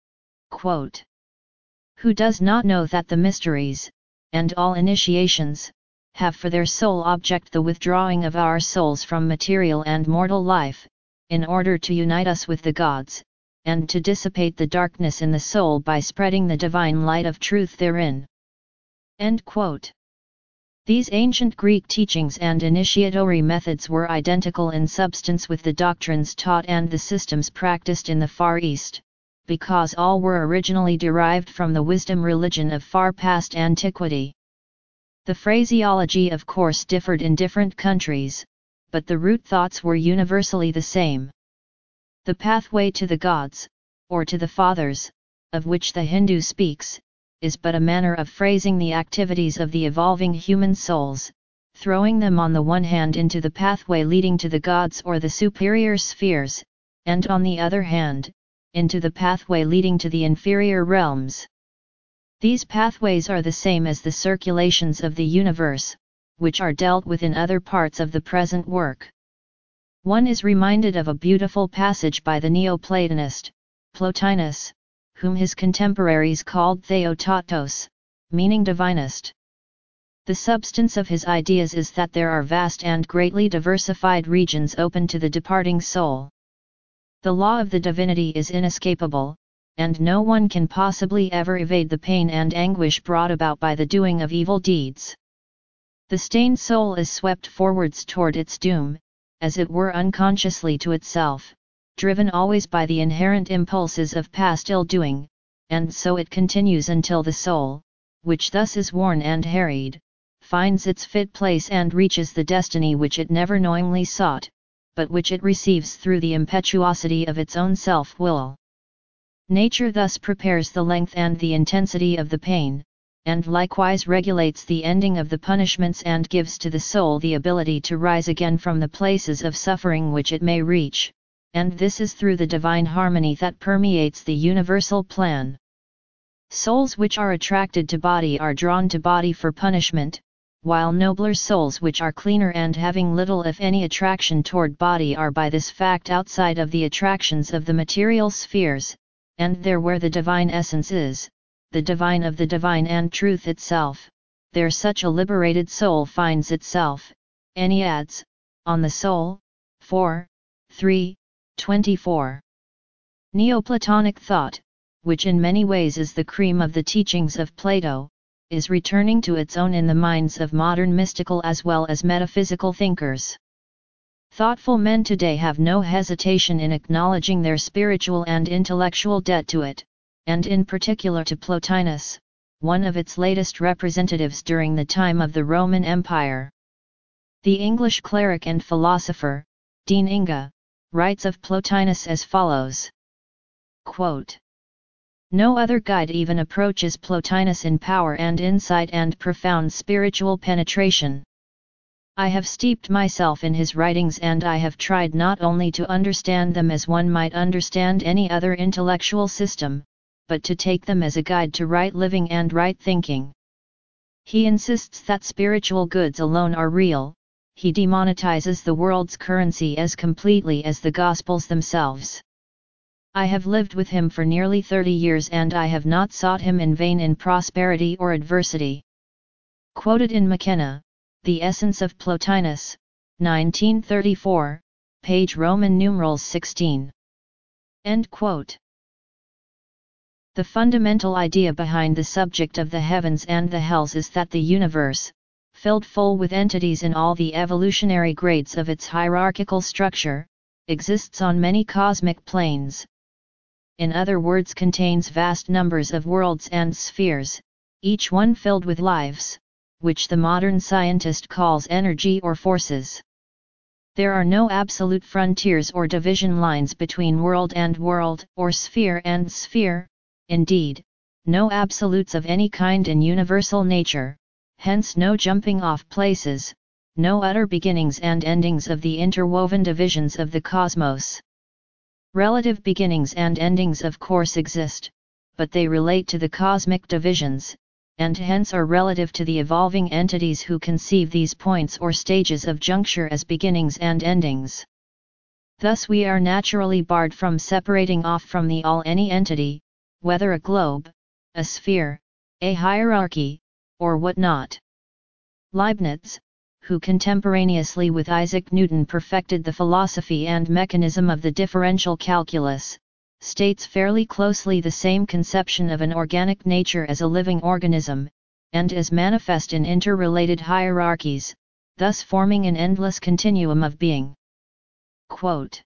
quote, "Who does not know that the mysteries, and all initiations, have for their sole object the withdrawing of our souls from material and mortal life, in order to unite us with the gods, and to dissipate the darkness in the soul by spreading the divine light of truth therein." End quote. These ancient Greek teachings and initiatory methods were identical in substance with the doctrines taught and the systems practiced in the Far East, because all were originally derived from the wisdom religion of far past antiquity. The phraseology of course differed in different countries, but the root thoughts were universally the same. The pathway to the gods, or to the fathers, of which the Hindu speaks, is but a manner of phrasing the activities of the evolving human souls, throwing them on the one hand into the pathway leading to the gods or the superior spheres, and on the other hand, into the pathway leading to the inferior realms. These pathways are the same as the circulations of the universe, which are dealt with in other parts of the present work. One is reminded of a beautiful passage by the Neoplatonist, Plotinus, whom his contemporaries called Theotatos, meaning divinist. The substance of his ideas is that there are vast and greatly diversified regions open to the departing soul. The law of the divinity is inescapable, and no one can possibly ever evade the pain and anguish brought about by the doing of evil deeds. The stained soul is swept forwards toward its doom, as it were unconsciously to itself, driven always by the inherent impulses of past ill-doing, and so it continues until the soul, which thus is worn and harried, finds its fit place and reaches the destiny which it never knowingly sought, but which it receives through the impetuosity of its own self-will. Nature thus prepares the length and the intensity of the pain, and likewise regulates the ending of the punishments and gives to the soul the ability to rise again from the places of suffering which it may reach, and this is through the divine harmony that permeates the universal plan. Souls which are attracted to body are drawn to body for punishment, while nobler souls which are cleaner and having little if any attraction toward body are by this fact outside of the attractions of the material spheres, and there where the divine essence is, the divine of the divine and truth itself, there such a liberated soul finds itself. Enneads, On the Soul, 4, 3, 24. Neoplatonic thought, which in many ways is the cream of the teachings of Plato, is returning to its own in the minds of modern mystical as well as metaphysical thinkers. Thoughtful men today have no hesitation in acknowledging their spiritual and intellectual debt to it, and in particular to Plotinus, one of its latest representatives during the time of the Roman Empire. The English cleric and philosopher, Dean Inge, writes of Plotinus as follows. Quote, "No other guide even approaches Plotinus in power and insight and profound spiritual penetration. I have steeped myself in his writings and I have tried not only to understand them as one might understand any other intellectual system, but to take them as a guide to right living and right thinking. He insists that spiritual goods alone are real, he demonetizes the world's currency as completely as the Gospels themselves. I have lived with him for nearly 30 years and I have not sought him in vain in prosperity or adversity." Quoted in McKenna, The Essence of Plotinus, 1934, page Roman numerals 16. End quote. The fundamental idea behind the subject of the heavens and the hells is that the universe, filled full with entities in all the evolutionary grades of its hierarchical structure, exists on many cosmic planes. In other words, contains vast numbers of worlds and spheres, each one filled with lives, which the modern scientist calls energy or forces. There are no absolute frontiers or division lines between world and world, or sphere and sphere, indeed, no absolutes of any kind in universal nature, hence no jumping off places, no utter beginnings and endings of the interwoven divisions of the cosmos. Relative beginnings and endings of course exist, but they relate to the cosmic divisions, and hence are relative to the evolving entities who conceive these points or stages of juncture as beginnings and endings. Thus we are naturally barred from separating off from the all any entity, whether a globe, a sphere, a hierarchy, or what not. Leibniz, who contemporaneously with Isaac Newton perfected the philosophy and mechanism of the differential calculus, states fairly closely the same conception of an organic nature as a living organism, and as manifest in interrelated hierarchies, thus forming an endless continuum of being. Quote,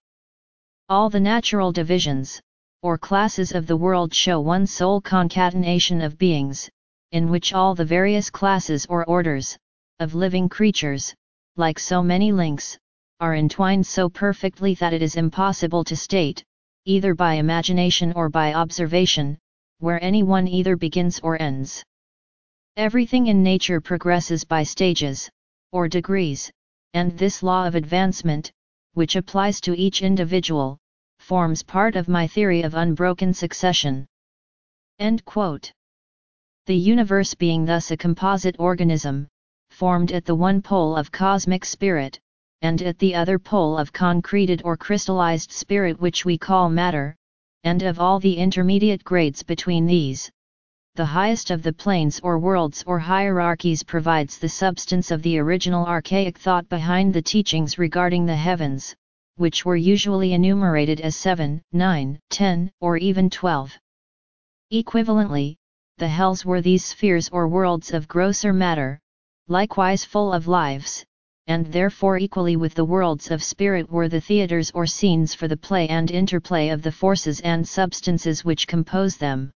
"All the natural divisions, or classes of the world show one sole concatenation of beings, in which all the various classes or orders, of living creatures, like so many links, are entwined so perfectly that it is impossible to state, either by imagination or by observation, where any one either begins or ends. Everything in nature progresses by stages, or degrees, and this law of advancement, which applies to each individual, forms part of my theory of unbroken succession." End quote. The universe being thus a composite organism, formed at the one pole of cosmic spirit, and at the other pole of concreted or crystallized spirit which we call matter, and of all the intermediate grades between these, the highest of the planes or worlds or hierarchies provides the substance of the original archaic thought behind the teachings regarding the heavens, which were usually enumerated as 7, 9, 10, or even 12. Equivalently, the hells were these spheres or worlds of grosser matter, likewise full of lives, and therefore equally with the worlds of spirit were the theatres or scenes for the play and interplay of the forces and substances which compose them.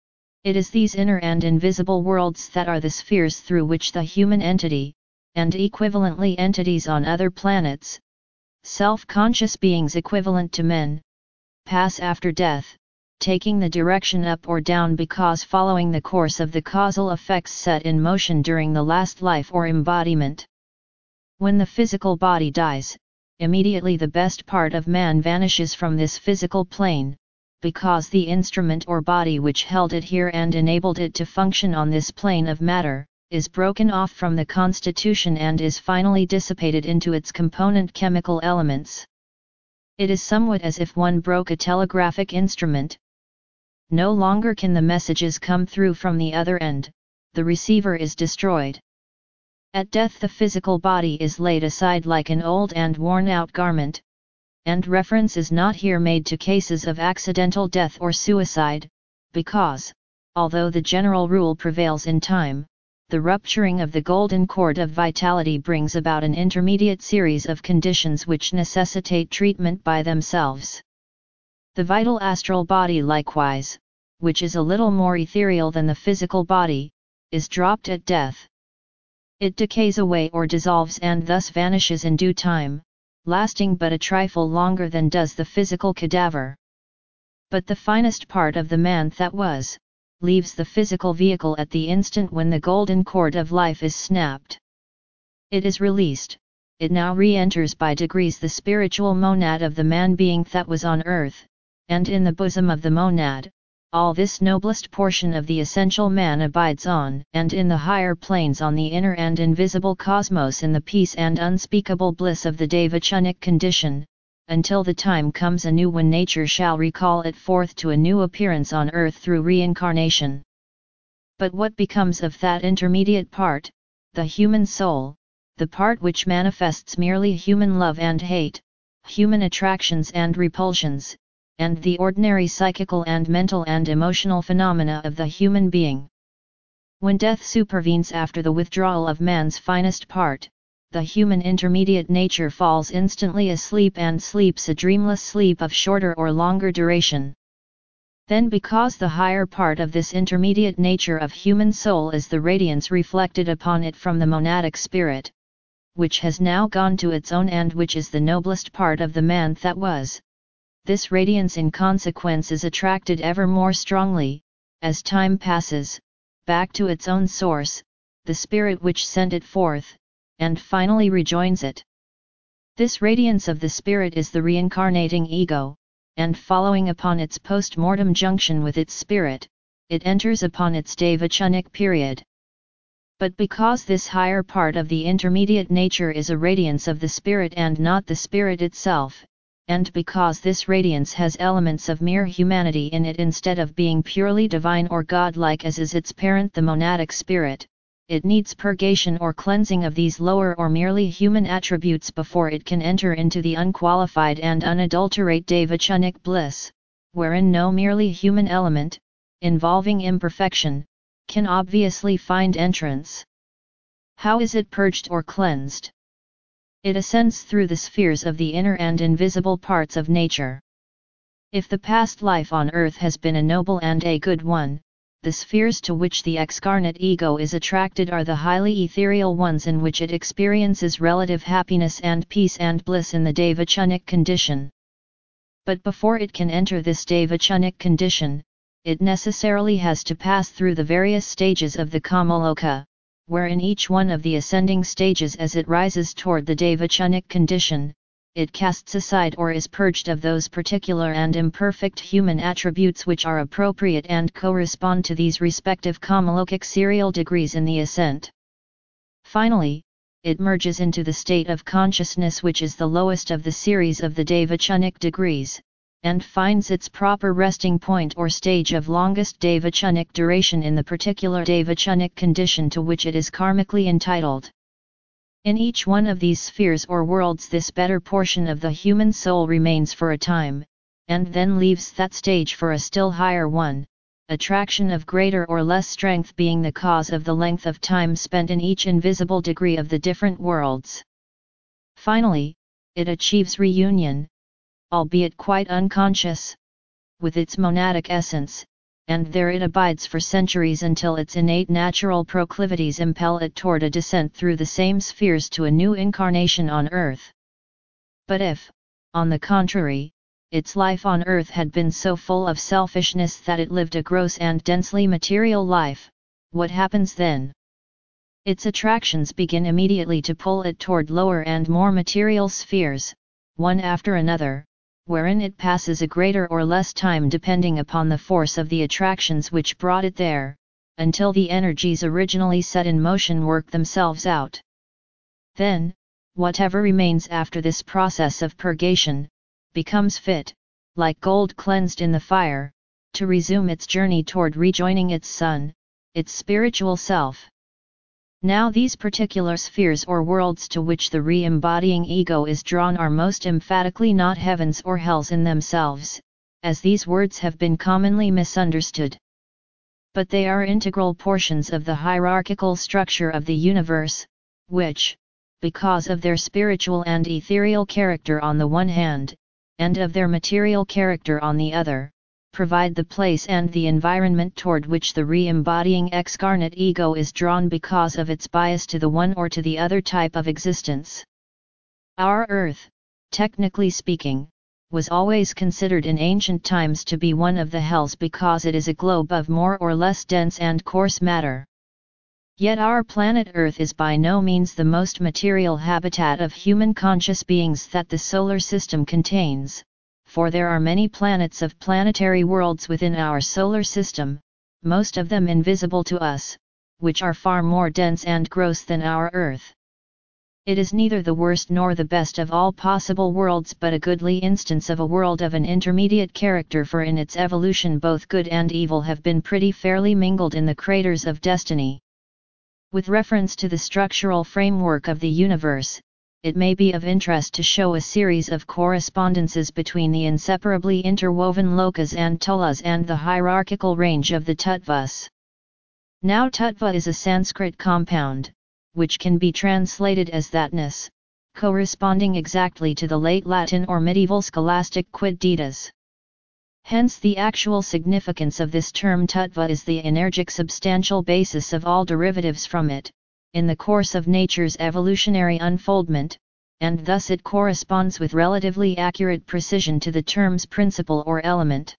It is these inner and invisible worlds that are the spheres through which the human entity, and equivalently entities on other planets, self-conscious beings equivalent to men, pass after death, taking the direction up or down because following the course of the causal effects set in motion during the last life or embodiment. When the physical body dies, immediately the best part of man vanishes from this physical plane, because the instrument or body which held it here and enabled it to function on this plane of matter, is broken off from the constitution and is finally dissipated into its component chemical elements. It is somewhat as if one broke a telegraphic instrument. No longer can the messages come through from the other end, the receiver is destroyed. At death the physical body is laid aside like an old and worn-out garment, and reference is not here made to cases of accidental death or suicide, because, although the general rule prevails in time, the rupturing of the golden cord of vitality brings about an intermediate series of conditions which necessitate treatment by themselves. The vital astral body likewise, which is a little more ethereal than the physical body, is dropped at death. It decays away or dissolves and thus vanishes in due time, lasting but a trifle longer than does the physical cadaver. But the finest part of the man that was, leaves the physical vehicle at the instant when the golden cord of life is snapped. It is released, it now re-enters by degrees the spiritual monad of the man-being that was on earth, and in the bosom of the monad, all this noblest portion of the essential man abides on, and in the higher planes on the inner and invisible cosmos in the peace and unspeakable bliss of the devachanic condition, until the time comes anew when nature shall recall it forth to a new appearance on earth through reincarnation. But what becomes of that intermediate part, the human soul, the part which manifests merely human love and hate, human attractions and repulsions, and the ordinary psychical and mental and emotional phenomena of the human being? When death supervenes after the withdrawal of man's finest part, the human intermediate nature falls instantly asleep and sleeps a dreamless sleep of shorter or longer duration. Then, because the higher part of this intermediate nature of human soul is the radiance reflected upon it from the monadic spirit, which has now gone to its own and which is the noblest part of the man that was, this radiance in consequence is attracted ever more strongly, as time passes, back to its own source, the spirit which sent it forth, and finally rejoins it. This radiance of the spirit is the reincarnating ego, and following upon its post-mortem junction with its spirit, it enters upon its devachanic period. But because this higher part of the intermediate nature is a radiance of the spirit and not the spirit itself, and because this radiance has elements of mere humanity in it instead of being purely divine or godlike as is its parent the monadic spirit, it needs purgation or cleansing of these lower or merely human attributes before it can enter into the unqualified and unadulterate devachanic bliss, wherein no merely human element, involving imperfection, can obviously find entrance. How is it purged or cleansed? It ascends through the spheres of the inner and invisible parts of nature. If the past life on earth has been a noble and a good one, the spheres to which the excarnate ego is attracted are the highly ethereal ones in which it experiences relative happiness and peace and bliss in the devachanic condition. But before it can enter this devachanic condition, it necessarily has to pass through the various stages of the Kamaloka, where in each one of the ascending stages as it rises toward the devachanic condition, it casts aside or is purged of those particular and imperfect human attributes which are appropriate and correspond to these respective Kamalokic serial degrees in the ascent. Finally, it merges into the state of consciousness which is the lowest of the series of the devachanic degrees, and finds its proper resting point or stage of longest devachanic duration in the particular devachanic condition to which it is karmically entitled. In each one of these spheres or worlds this better portion of the human soul remains for a time, and then leaves that stage for a still higher one, attraction of greater or less strength being the cause of the length of time spent in each invisible degree of the different worlds. Finally, it achieves reunion, albeit quite unconscious, with its monadic essence, and there it abides for centuries until its innate natural proclivities impel it toward a descent through the same spheres to a new incarnation on earth. But if, on the contrary, its life on earth had been so full of selfishness that it lived a gross and densely material life, what happens then? Its attractions begin immediately to pull it toward lower and more material spheres, one after another, wherein it passes a greater or less time depending upon the force of the attractions which brought it there, until the energies originally set in motion work themselves out. Then, whatever remains after this process of purgation, becomes fit, like gold cleansed in the fire, to resume its journey toward rejoining its sun, its spiritual self. Now these particular spheres or worlds to which the re-embodying ego is drawn are most emphatically not heavens or hells in themselves, as these words have been commonly misunderstood. But they are integral portions of the hierarchical structure of the universe, which, because of their spiritual and ethereal character on the one hand, and of their material character on the other, provide the place and the environment toward which the re-embodying excarnate ego is drawn because of its bias to the one or to the other type of existence. Our Earth, technically speaking, was always considered in ancient times to be one of the hells because it is a globe of more or less dense and coarse matter. Yet our planet Earth is by no means the most material habitat of human conscious beings that the solar system contains, for there are many planets of planetary worlds within our solar system, most of them invisible to us, which are far more dense and gross than our Earth. It is neither the worst nor the best of all possible worlds but a goodly instance of a world of an intermediate character, for in its evolution both good and evil have been pretty fairly mingled in the craters of destiny. With reference to the structural framework of the universe, it may be of interest to show a series of correspondences between the inseparably interwoven lokas and tulas and the hierarchical range of the tattvas. Now tattva is a Sanskrit compound, which can be translated as thatness, corresponding exactly to the late Latin or medieval scholastic quid ditas. Hence the actual significance of this term tattva is the energic substantial basis of all derivatives from it, in the course of nature's evolutionary unfoldment, and thus it corresponds with relatively accurate precision to the term's principle or element.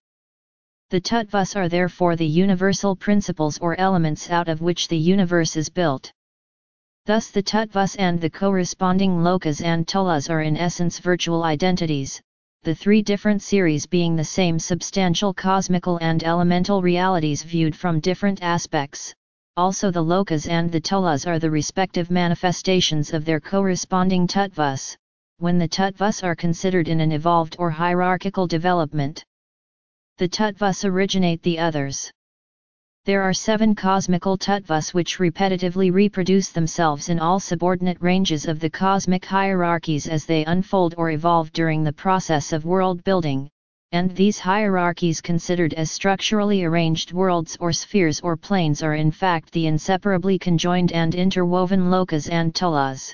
The tattvas are therefore the universal principles or elements out of which the universe is built. Thus the tattvas and the corresponding lokas and tulas are in essence virtual identities, the three different series being the same substantial cosmical and elemental realities viewed from different aspects. Also the lokas and the tulas are the respective manifestations of their corresponding tattvas, when the tattvas are considered in an evolved or hierarchical development. The tattvas originate the others. There are 7 cosmical tattvas which repetitively reproduce themselves in all subordinate ranges of the cosmic hierarchies as they unfold or evolve during the process of world building, and these hierarchies considered as structurally arranged worlds or spheres or planes are in fact the inseparably conjoined and interwoven lokas and tulas.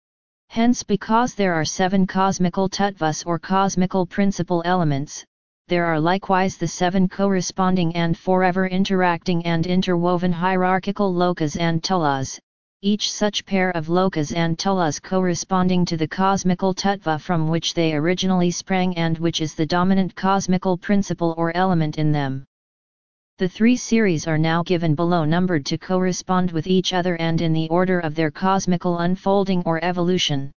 Hence, because there are 7 cosmical tattvas or cosmical principal elements, there are likewise the 7 corresponding and forever interacting and interwoven hierarchical lokas and tulas, each such pair of lokas and tulas corresponding to the cosmical tattva from which they originally sprang and which is the dominant cosmical principle or element in them. The 3 series are now given below numbered to correspond with each other and in the order of their cosmical unfolding or evolution.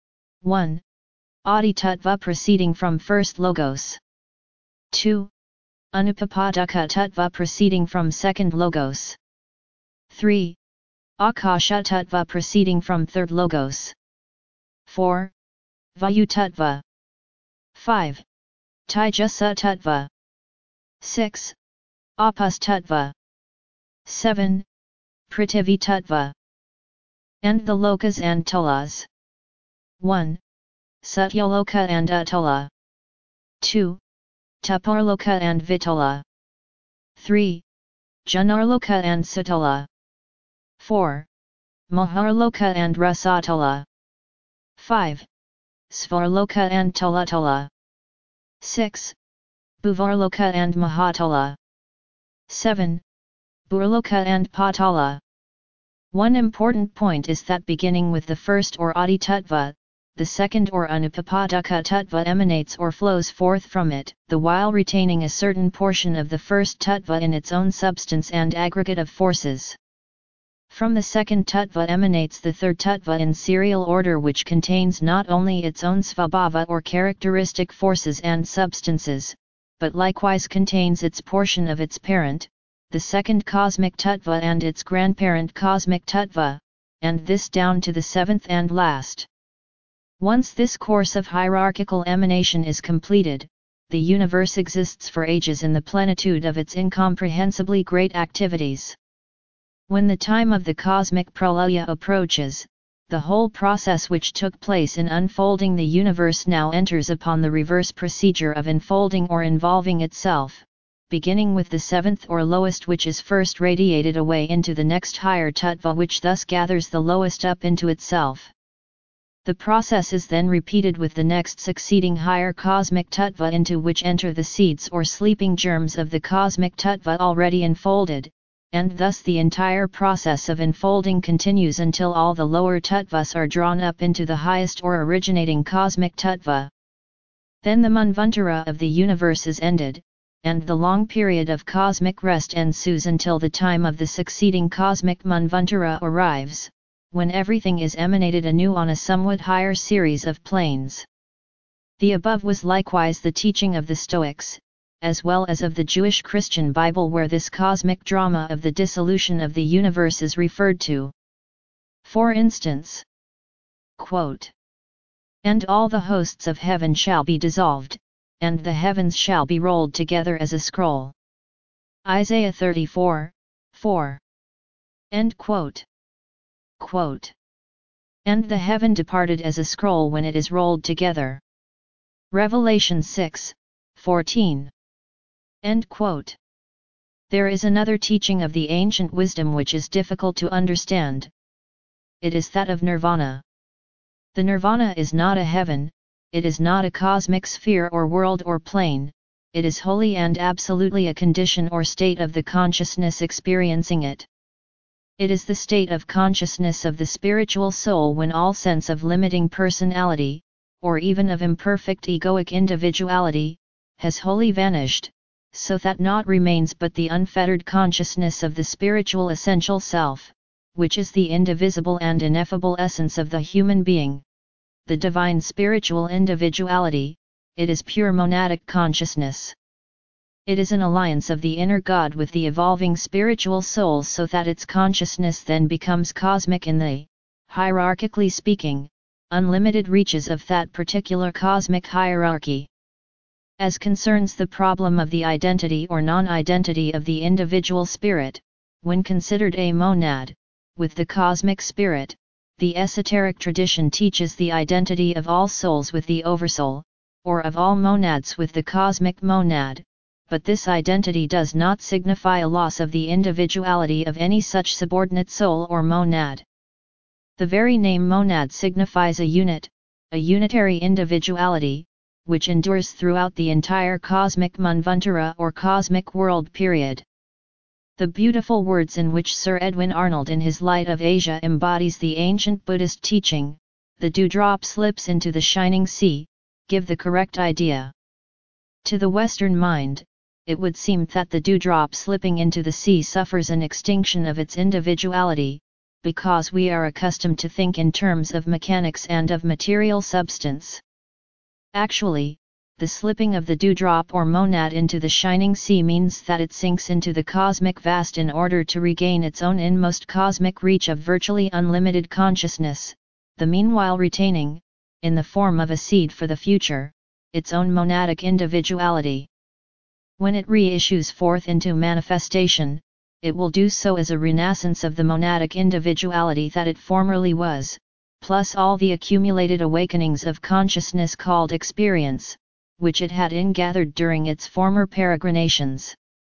1. Adi tattva proceeding from first logos. 2. Anupapadaka tattva proceeding from second logos. 3. Akasha tattva proceeding from third logos. 4. Vayu tattva. 5. Taijasa tattva. 6. Apas tattva. 7. Prithvi tattva. And the lokas and tulas. 1. Satyaloka and Atala. 2. Taparloka and Vitala. 3. Janarloka and Sutala. 4. Maharloka and Rasatala. 5. Svarloka and Talatala. 6. Bhuvarloka and Mahatala. 7. Burloka and Patala. One important point is that beginning with the first or Adi Tattva, the second or Anupapadaka Tattva emanates or flows forth from it, the while retaining a certain portion of the first Tattva in its own substance and aggregate of forces. From the second Tattva emanates the third Tattva in serial order, which contains not only its own svabhava or characteristic forces and substances, but likewise contains its portion of its parent, the second cosmic Tattva, and its grandparent cosmic Tattva, and this down to the seventh and last. Once this course of hierarchical emanation is completed, the universe exists for ages in the plenitude of its incomprehensibly great activities. When the time of the cosmic pralaya approaches, the whole process which took place in unfolding the universe now enters upon the reverse procedure of enfolding or involving itself, beginning with the seventh or lowest, which is first radiated away into the next higher tattva, which thus gathers the lowest up into itself. The process is then repeated with the next succeeding higher cosmic tattva, into which enter the seeds or sleeping germs of the cosmic tattva already enfolded, and thus the entire process of enfolding continues until all the lower tattvas are drawn up into the highest or originating cosmic tattva. Then the manvantara of the universe is ended, and the long period of cosmic rest ensues until the time of the succeeding cosmic manvantara arrives, when everything is emanated anew on a somewhat higher series of planes. The above was likewise the teaching of the Stoics, as well as of the Jewish Christian Bible, where this cosmic drama of the dissolution of the universe is referred to. For instance, quote, "And all the hosts of heaven shall be dissolved, and the heavens shall be rolled together as a scroll." Isaiah 34:4. End quote. Quote, "And the heaven departed as a scroll when it is rolled together." Revelation 6:14. End quote. There is another teaching of the ancient wisdom which is difficult to understand. It is that of nirvana. The nirvana is not a heaven, it is not a cosmic sphere or world or plane, it is wholly and absolutely a condition or state of the consciousness experiencing it. It is the state of consciousness of the spiritual soul when all sense of limiting personality, or even of imperfect egoic individuality, has wholly vanished, so that naught remains but the unfettered consciousness of the spiritual essential self, which is the indivisible and ineffable essence of the human being, the divine spiritual individuality. It is pure monadic consciousness. It is an alliance of the inner God with the evolving spiritual soul, so that its consciousness then becomes cosmic in the, hierarchically speaking, unlimited reaches of that particular cosmic hierarchy. As concerns the problem of the identity or non-identity of the individual spirit, when considered a monad, with the cosmic spirit, the esoteric tradition teaches the identity of all souls with the oversoul, or of all monads with the cosmic monad, but this identity does not signify a loss of the individuality of any such subordinate soul or monad. The very name monad signifies a unit, a unitary individuality, which endures throughout the entire cosmic manvantara or cosmic world period. The beautiful words in which Sir Edwin Arnold in his Light of Asia embodies the ancient Buddhist teaching, "The dewdrop slips into the shining sea," give the correct idea. To the Western mind, it would seem that the dewdrop slipping into the sea suffers an extinction of its individuality, because we are accustomed to think in terms of mechanics and of material substance. Actually, the slipping of the dewdrop or monad into the shining sea means that it sinks into the cosmic vast in order to regain its own inmost cosmic reach of virtually unlimited consciousness, the meanwhile retaining, in the form of a seed for the future, its own monadic individuality. When it reissues forth into manifestation, it will do so as a renascence of the monadic individuality that it formerly was, plus all the accumulated awakenings of consciousness called experience, which it had ingathered during its former peregrinations.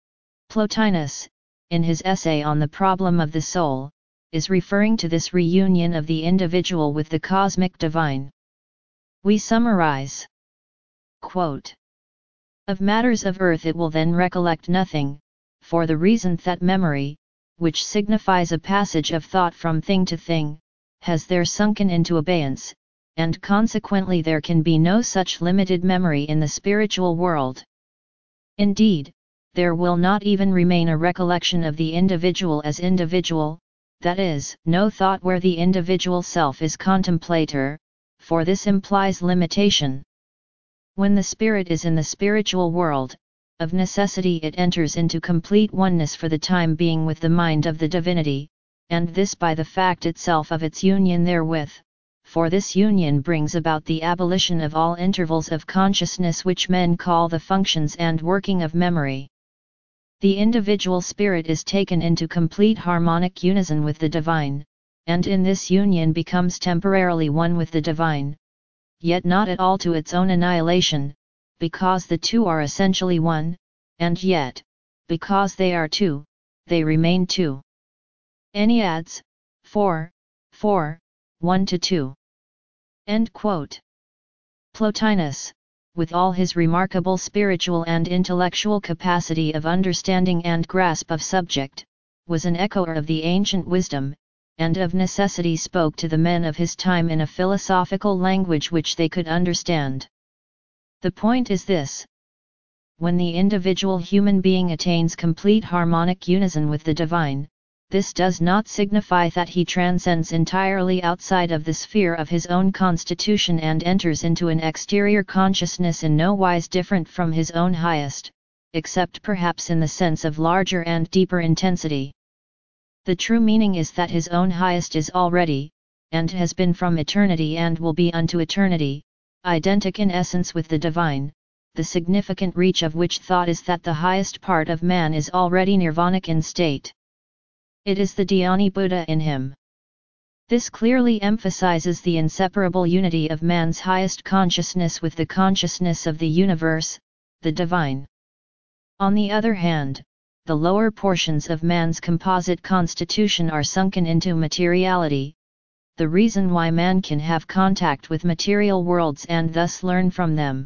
Plotinus, in his essay on the problem of the soul, is referring to this reunion of the individual with the cosmic divine. We summarize. Quote, "Of matters of earth it will then recollect nothing, for the reason that memory, which signifies a passage of thought from thing to thing, has there sunken into abeyance, and consequently there can be no such limited memory in the spiritual world. Indeed, there will not even remain a recollection of the individual as individual, that is, no thought where the individual self is contemplator, for this implies limitation. When the spirit is in the spiritual world, of necessity it enters into complete oneness for the time being with the mind of the divinity, and this by the fact itself of its union therewith, for this union brings about the abolition of all intervals of consciousness which men call the functions and working of memory. The individual spirit is taken into complete harmonic unison with the divine, and in this union becomes temporarily one with the divine, yet not at all to its own annihilation, because the two are essentially one, and yet, because they are two, they remain two. Enneads 4, 1-2. End quote. Plotinus, with all his remarkable spiritual and intellectual capacity of understanding and grasp of subject, was an echoer of the ancient wisdom, and of necessity spoke to the men of his time in a philosophical language which they could understand. The point is this: when the individual human being attains complete harmonic unison with the divine, this does not signify that he transcends entirely outside of the sphere of his own constitution and enters into an exterior consciousness in no wise different from his own highest, except perhaps in the sense of larger and deeper intensity. The true meaning is that his own highest is already, and has been from eternity and will be unto eternity, identic in essence with the divine. The significant reach of which thought is that the highest part of man is already nirvanic in state. It is the Dhyani Buddha in him. This clearly emphasizes the inseparable unity of man's highest consciousness with the consciousness of the universe, the divine. On the other hand, the lower portions of man's composite constitution are sunken into materiality, the reason why man can have contact with material worlds and thus learn from them.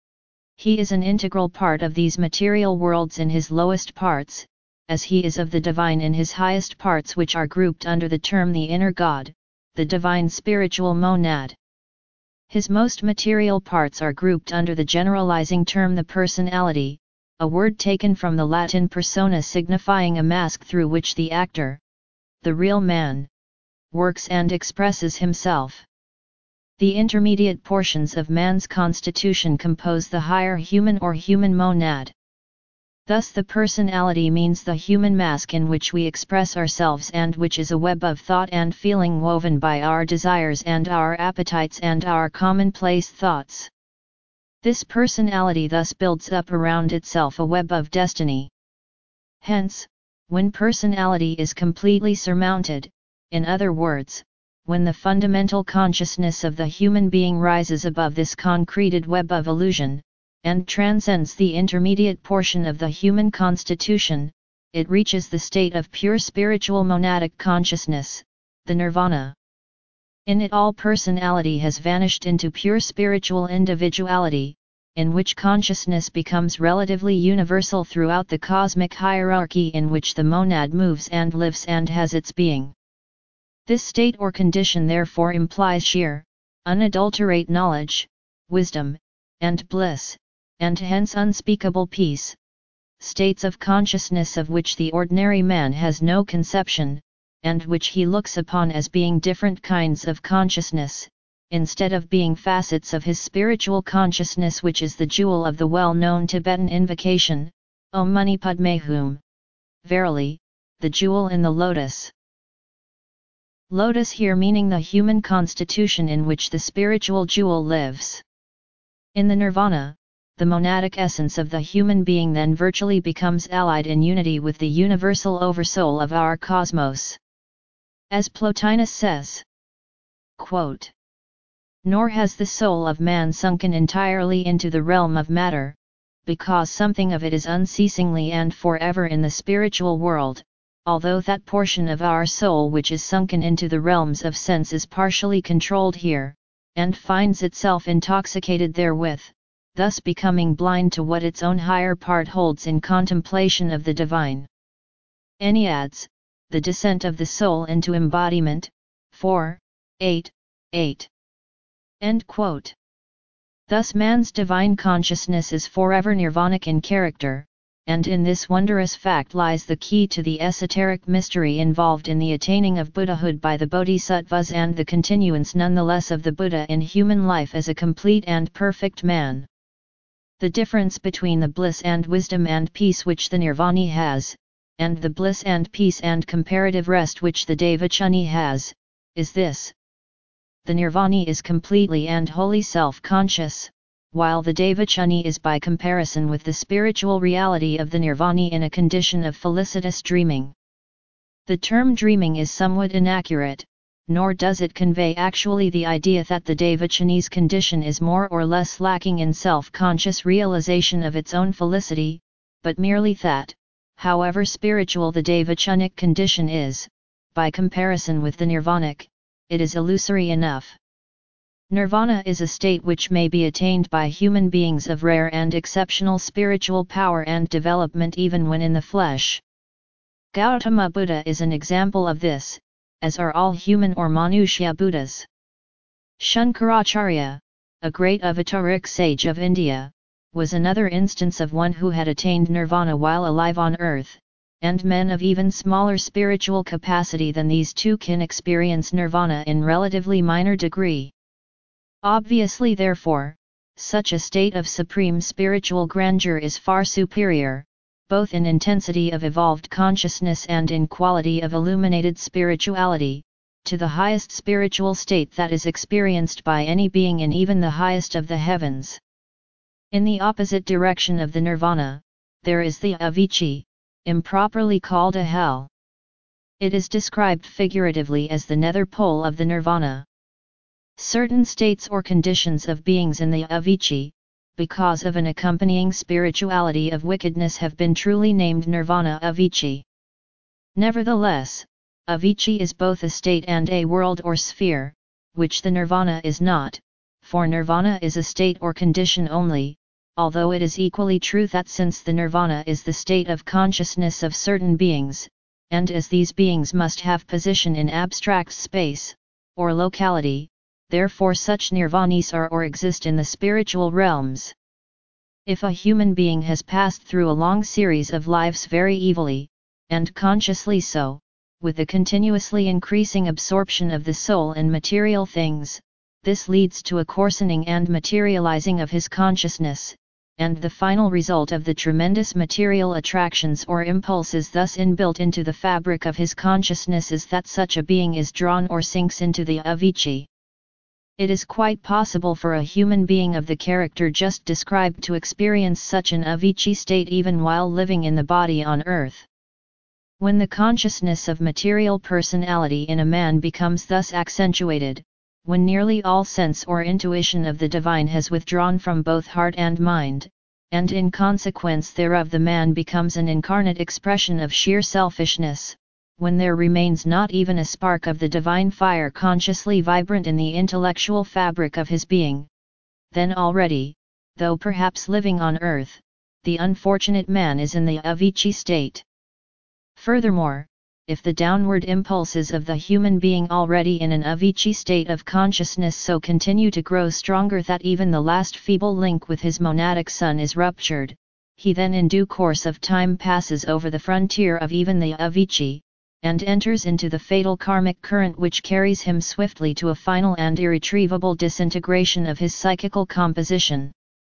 He is an integral part of these material worlds in his lowest parts, as he is of the divine in his highest parts, which are grouped under the term the inner God, the divine spiritual monad. His most material parts are grouped under the generalizing term the personality, a word taken from the Latin persona signifying a mask through which the actor, the real man, works and expresses himself. The intermediate portions of man's constitution compose the higher human or human monad. Thus the personality means the human mask in which we express ourselves and which is a web of thought and feeling woven by our desires and our appetites and our commonplace thoughts. This personality thus builds up around itself a web of destiny. Hence, when personality is completely surmounted, in other words, when the fundamental consciousness of the human being rises above this concreted web of illusion, and transcends the intermediate portion of the human constitution, it reaches the state of pure spiritual monadic consciousness, the nirvana. In it all personality has vanished into pure spiritual individuality, in which consciousness becomes relatively universal throughout the cosmic hierarchy in which the monad moves and lives and has its being. This state or condition therefore implies sheer, unadulterate knowledge, wisdom, and bliss, and hence unspeakable peace, states of consciousness of which the ordinary man has no conception, and which he looks upon as being different kinds of consciousness, instead of being facets of his spiritual consciousness, which is the jewel of the well-known Tibetan invocation, Om Mani Padme Hum. Verily, the jewel in the lotus. Lotus here meaning the human constitution in which the spiritual jewel lives. In the nirvana, the monadic essence of the human being then virtually becomes allied in unity with the universal oversoul of our cosmos. As Plotinus says, quote, "Nor has the soul of man sunken entirely into the realm of matter, because something of it is unceasingly and forever in the spiritual world, although that portion of our soul which is sunken into the realms of sense is partially controlled here, and finds itself intoxicated therewith, thus becoming blind to what its own higher part holds in contemplation of the divine." Enneads, The Descent of the Soul into Embodiment, 4:8. End quote. Thus man's divine consciousness is forever nirvanic in character, and in this wondrous fact lies the key to the esoteric mystery involved in the attaining of Buddhahood by the Bodhisattvas and the continuance nonetheless of the Buddha in human life as a complete and perfect man. The difference between the bliss and wisdom and peace which the Nirvani has, and the bliss and peace and comparative rest which the Devachani has, is this. The Nirvani is completely and wholly self-conscious, while the Devachani is by comparison with the spiritual reality of the Nirvani in a condition of felicitous dreaming. The term dreaming is somewhat inaccurate, nor does it convey actually the idea that the Devachani's condition is more or less lacking in self-conscious realization of its own felicity, but merely that, however spiritual the Devachanic condition is, by comparison with the Nirvanic, it is illusory enough. Nirvana is a state which may be attained by human beings of rare and exceptional spiritual power and development even when in the flesh. Gautama Buddha is an example of this, as are all human or Manushya Buddhas. Shankaracharya, a great avataric sage of India, was another instance of one who had attained nirvana while alive on earth, and men of even smaller spiritual capacity than these two can experience nirvana in relatively minor degree. Obviously, therefore, such a state of supreme spiritual grandeur is far superior, both in intensity of evolved consciousness and in quality of illuminated spirituality, to the highest spiritual state that is experienced by any being in even the highest of the heavens. In the opposite direction of the nirvana, there is the avicii, improperly called a hell. It is described figuratively as the nether pole of the nirvana. Certain states or conditions of beings in the avicii, because of an accompanying spirituality of wickedness, have been truly named nirvana avicii. Nevertheless, avicii is both a state and a world or sphere, which the nirvana is not, for nirvana is a state or condition only, although it is equally true that since the nirvana is the state of consciousness of certain beings, and as these beings must have position in abstract space, or locality, therefore such nirvanis are or exist in the spiritual realms. If a human being has passed through a long series of lives very evilly, and consciously so, with a continuously increasing absorption of the soul in material things, this leads to a coarsening and materializing of his consciousness, and the final result of the tremendous material attractions or impulses thus inbuilt into the fabric of his consciousness is that such a being is drawn or sinks into the avicii. It is quite possible for a human being of the character just described to experience such an avicii state even while living in the body on earth. When the consciousness of material personality in a man becomes thus accentuated, when nearly all sense or intuition of the divine has withdrawn from both heart and mind, and in consequence thereof the man becomes an incarnate expression of sheer selfishness, when there remains not even a spark of the divine fire consciously vibrant in the intellectual fabric of his being, then already, though perhaps living on earth, the unfortunate man is in the avicii state. Furthermore, if the downward impulses of the human being already in an avicii state of consciousness so continue to grow stronger that even the last feeble link with his monadic son is ruptured, he then in due course of time passes over the frontier of even the avicii, and enters into the fatal karmic current which carries him swiftly to a final and irretrievable disintegration of his psychical composition.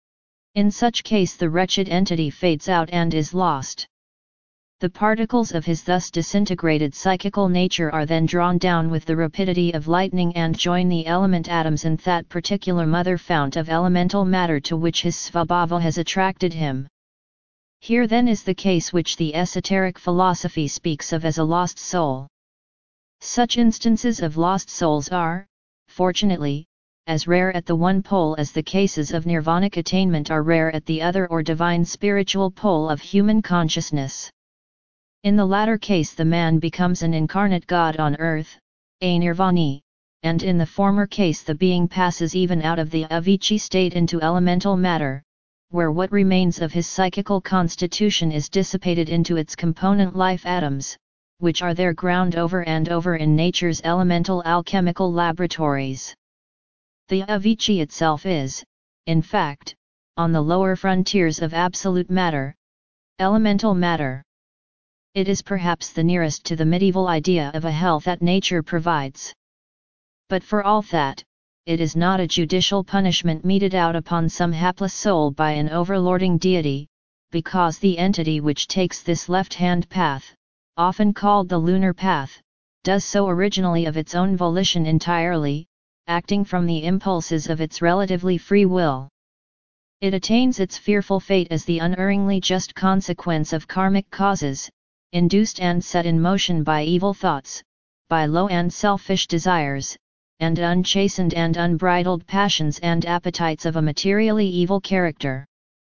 In such case the wretched entity fades out and is lost. The particles of his thus disintegrated psychical nature are then drawn down with the rapidity of lightning and join the element atoms in that particular mother fount of elemental matter to which his svabhava has attracted him. Here then is the case which the esoteric philosophy speaks of as a lost soul. Such instances of lost souls are, fortunately, as rare at the one pole as the cases of nirvanic attainment are rare at the other or divine spiritual pole of human consciousness. In the latter case the man becomes an incarnate God on earth, a nirvani, and in the former case the being passes even out of the avicii state into elemental matter, where what remains of his psychical constitution is dissipated into its component life atoms, which are there ground over and over in nature's elemental alchemical laboratories. The avicii itself is, in fact, on the lower frontiers of absolute matter, elemental matter. It is perhaps the nearest to the medieval idea of a hell that nature provides. But for all that, it is not a judicial punishment meted out upon some hapless soul by an overlording deity, because the entity which takes this left-hand path, often called the lunar path, does so originally of its own volition entirely, acting from the impulses of its relatively free will. It attains its fearful fate as the unerringly just consequence of karmic causes, induced and set in motion by evil thoughts, by low and selfish desires, and unchastened and unbridled passions and appetites of a materially evil character.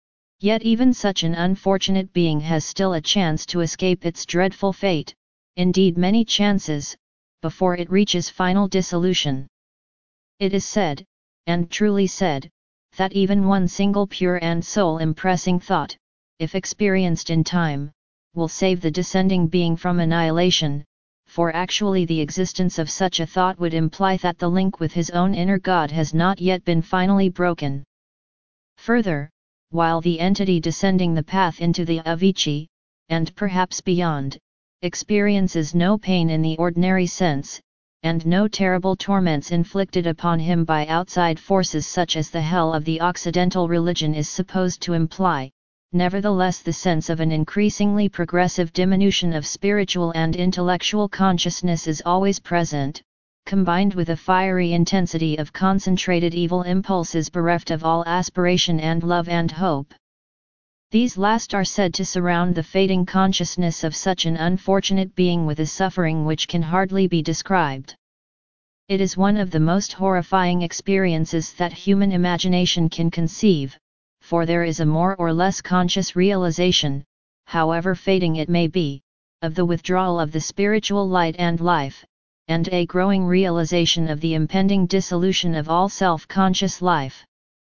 Yet even such an unfortunate being has still a chance to escape its dreadful fate, indeed many chances, before it reaches final dissolution. It is said, and truly said, that even one single pure and soul-impressing thought, if experienced in time, will save the descending being from annihilation, for actually the existence of such a thought would imply that the link with his own inner God has not yet been finally broken. Further, while the entity descending the path into the Avicii, and perhaps beyond, experiences no pain in the ordinary sense, and no terrible torments inflicted upon him by outside forces such as the hell of the Occidental religion is supposed to imply, nevertheless the sense of an increasingly progressive diminution of spiritual and intellectual consciousness is always present, combined with a fiery intensity of concentrated evil impulses bereft of all aspiration and love and hope. These last are said to surround the fading consciousness of such an unfortunate being with a suffering which can hardly be described. It is one of the most horrifying experiences that human imagination can conceive, for there is a more or less conscious realization, however fading it may be, of the withdrawal of the spiritual light and life, and a growing realization of the impending dissolution of all self-conscious life.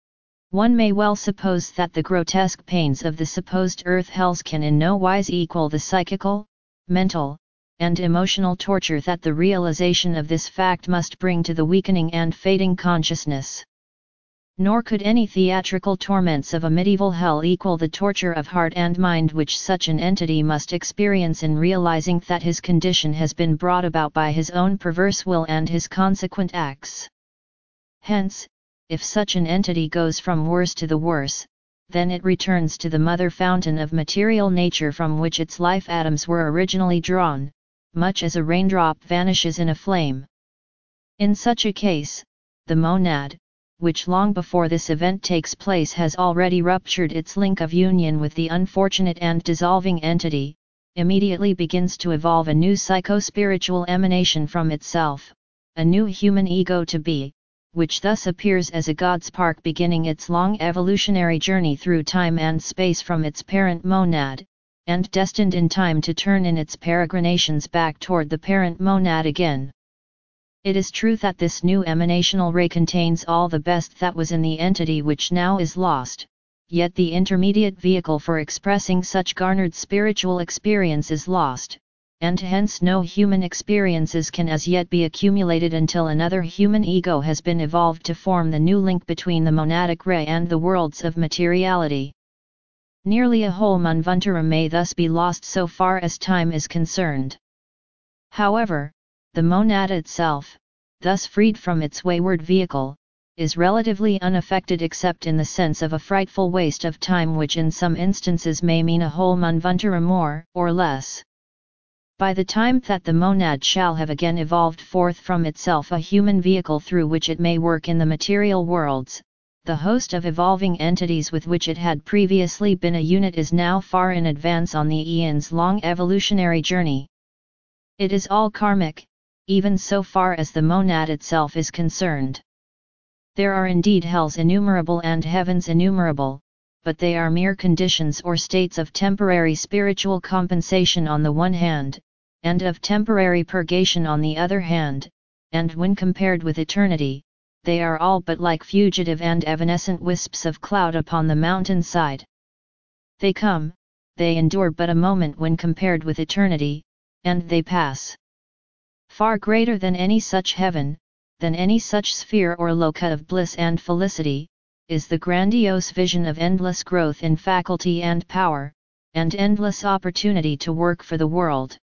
One may well suppose that the grotesque pains of the supposed earth hells can in no wise equal the psychical, mental, and emotional torture that the realization of this fact must bring to the weakening and fading consciousness. Nor could any theatrical torments of a medieval hell equal the torture of heart and mind which such an entity must experience in realizing that his condition has been brought about by his own perverse will and his consequent acts. Hence, if such an entity goes from worse to the worse, then it returns to the mother fountain of material nature from which its life atoms were originally drawn, much as a raindrop vanishes in a flame. In such a case, the monad, which long before this event takes place has already ruptured its link of union with the unfortunate and dissolving entity, immediately begins to evolve a new psycho-spiritual emanation from itself, a new human ego to be, which thus appears as a God-spark beginning its long evolutionary journey through time and space from its parent monad, and destined in time to turn in its peregrinations back toward the parent monad again. It is true that this new emanational ray contains all the best that was in the entity which now is lost, yet the intermediate vehicle for expressing such garnered spiritual experience is lost, and hence no human experiences can as yet be accumulated until another human ego has been evolved to form the new link between the monadic ray and the worlds of materiality. Nearly a whole manvantara may thus be lost so far as time is concerned. However, the monad itself, thus freed from its wayward vehicle, is relatively unaffected except in the sense of a frightful waste of time which in some instances may mean a whole manvantara more or less. By the time that the monad shall have again evolved forth from itself a human vehicle through which it may work in the material worlds, the host of evolving entities with which it had previously been a unit is now far in advance on the eons-long evolutionary journey. It is all karmic, even so far as the monad itself is concerned. There are indeed hells innumerable and heavens innumerable, but they are mere conditions or states of temporary spiritual compensation on the one hand, and of temporary purgation on the other hand, and when compared with eternity, they are all but like fugitive and evanescent wisps of cloud upon the mountain side. They come, they endure but a moment when compared with eternity, and they pass. Far greater than any such heaven, than any such sphere or loca of bliss and felicity, is the grandiose vision of endless growth in faculty and power, and endless opportunity to work for the world.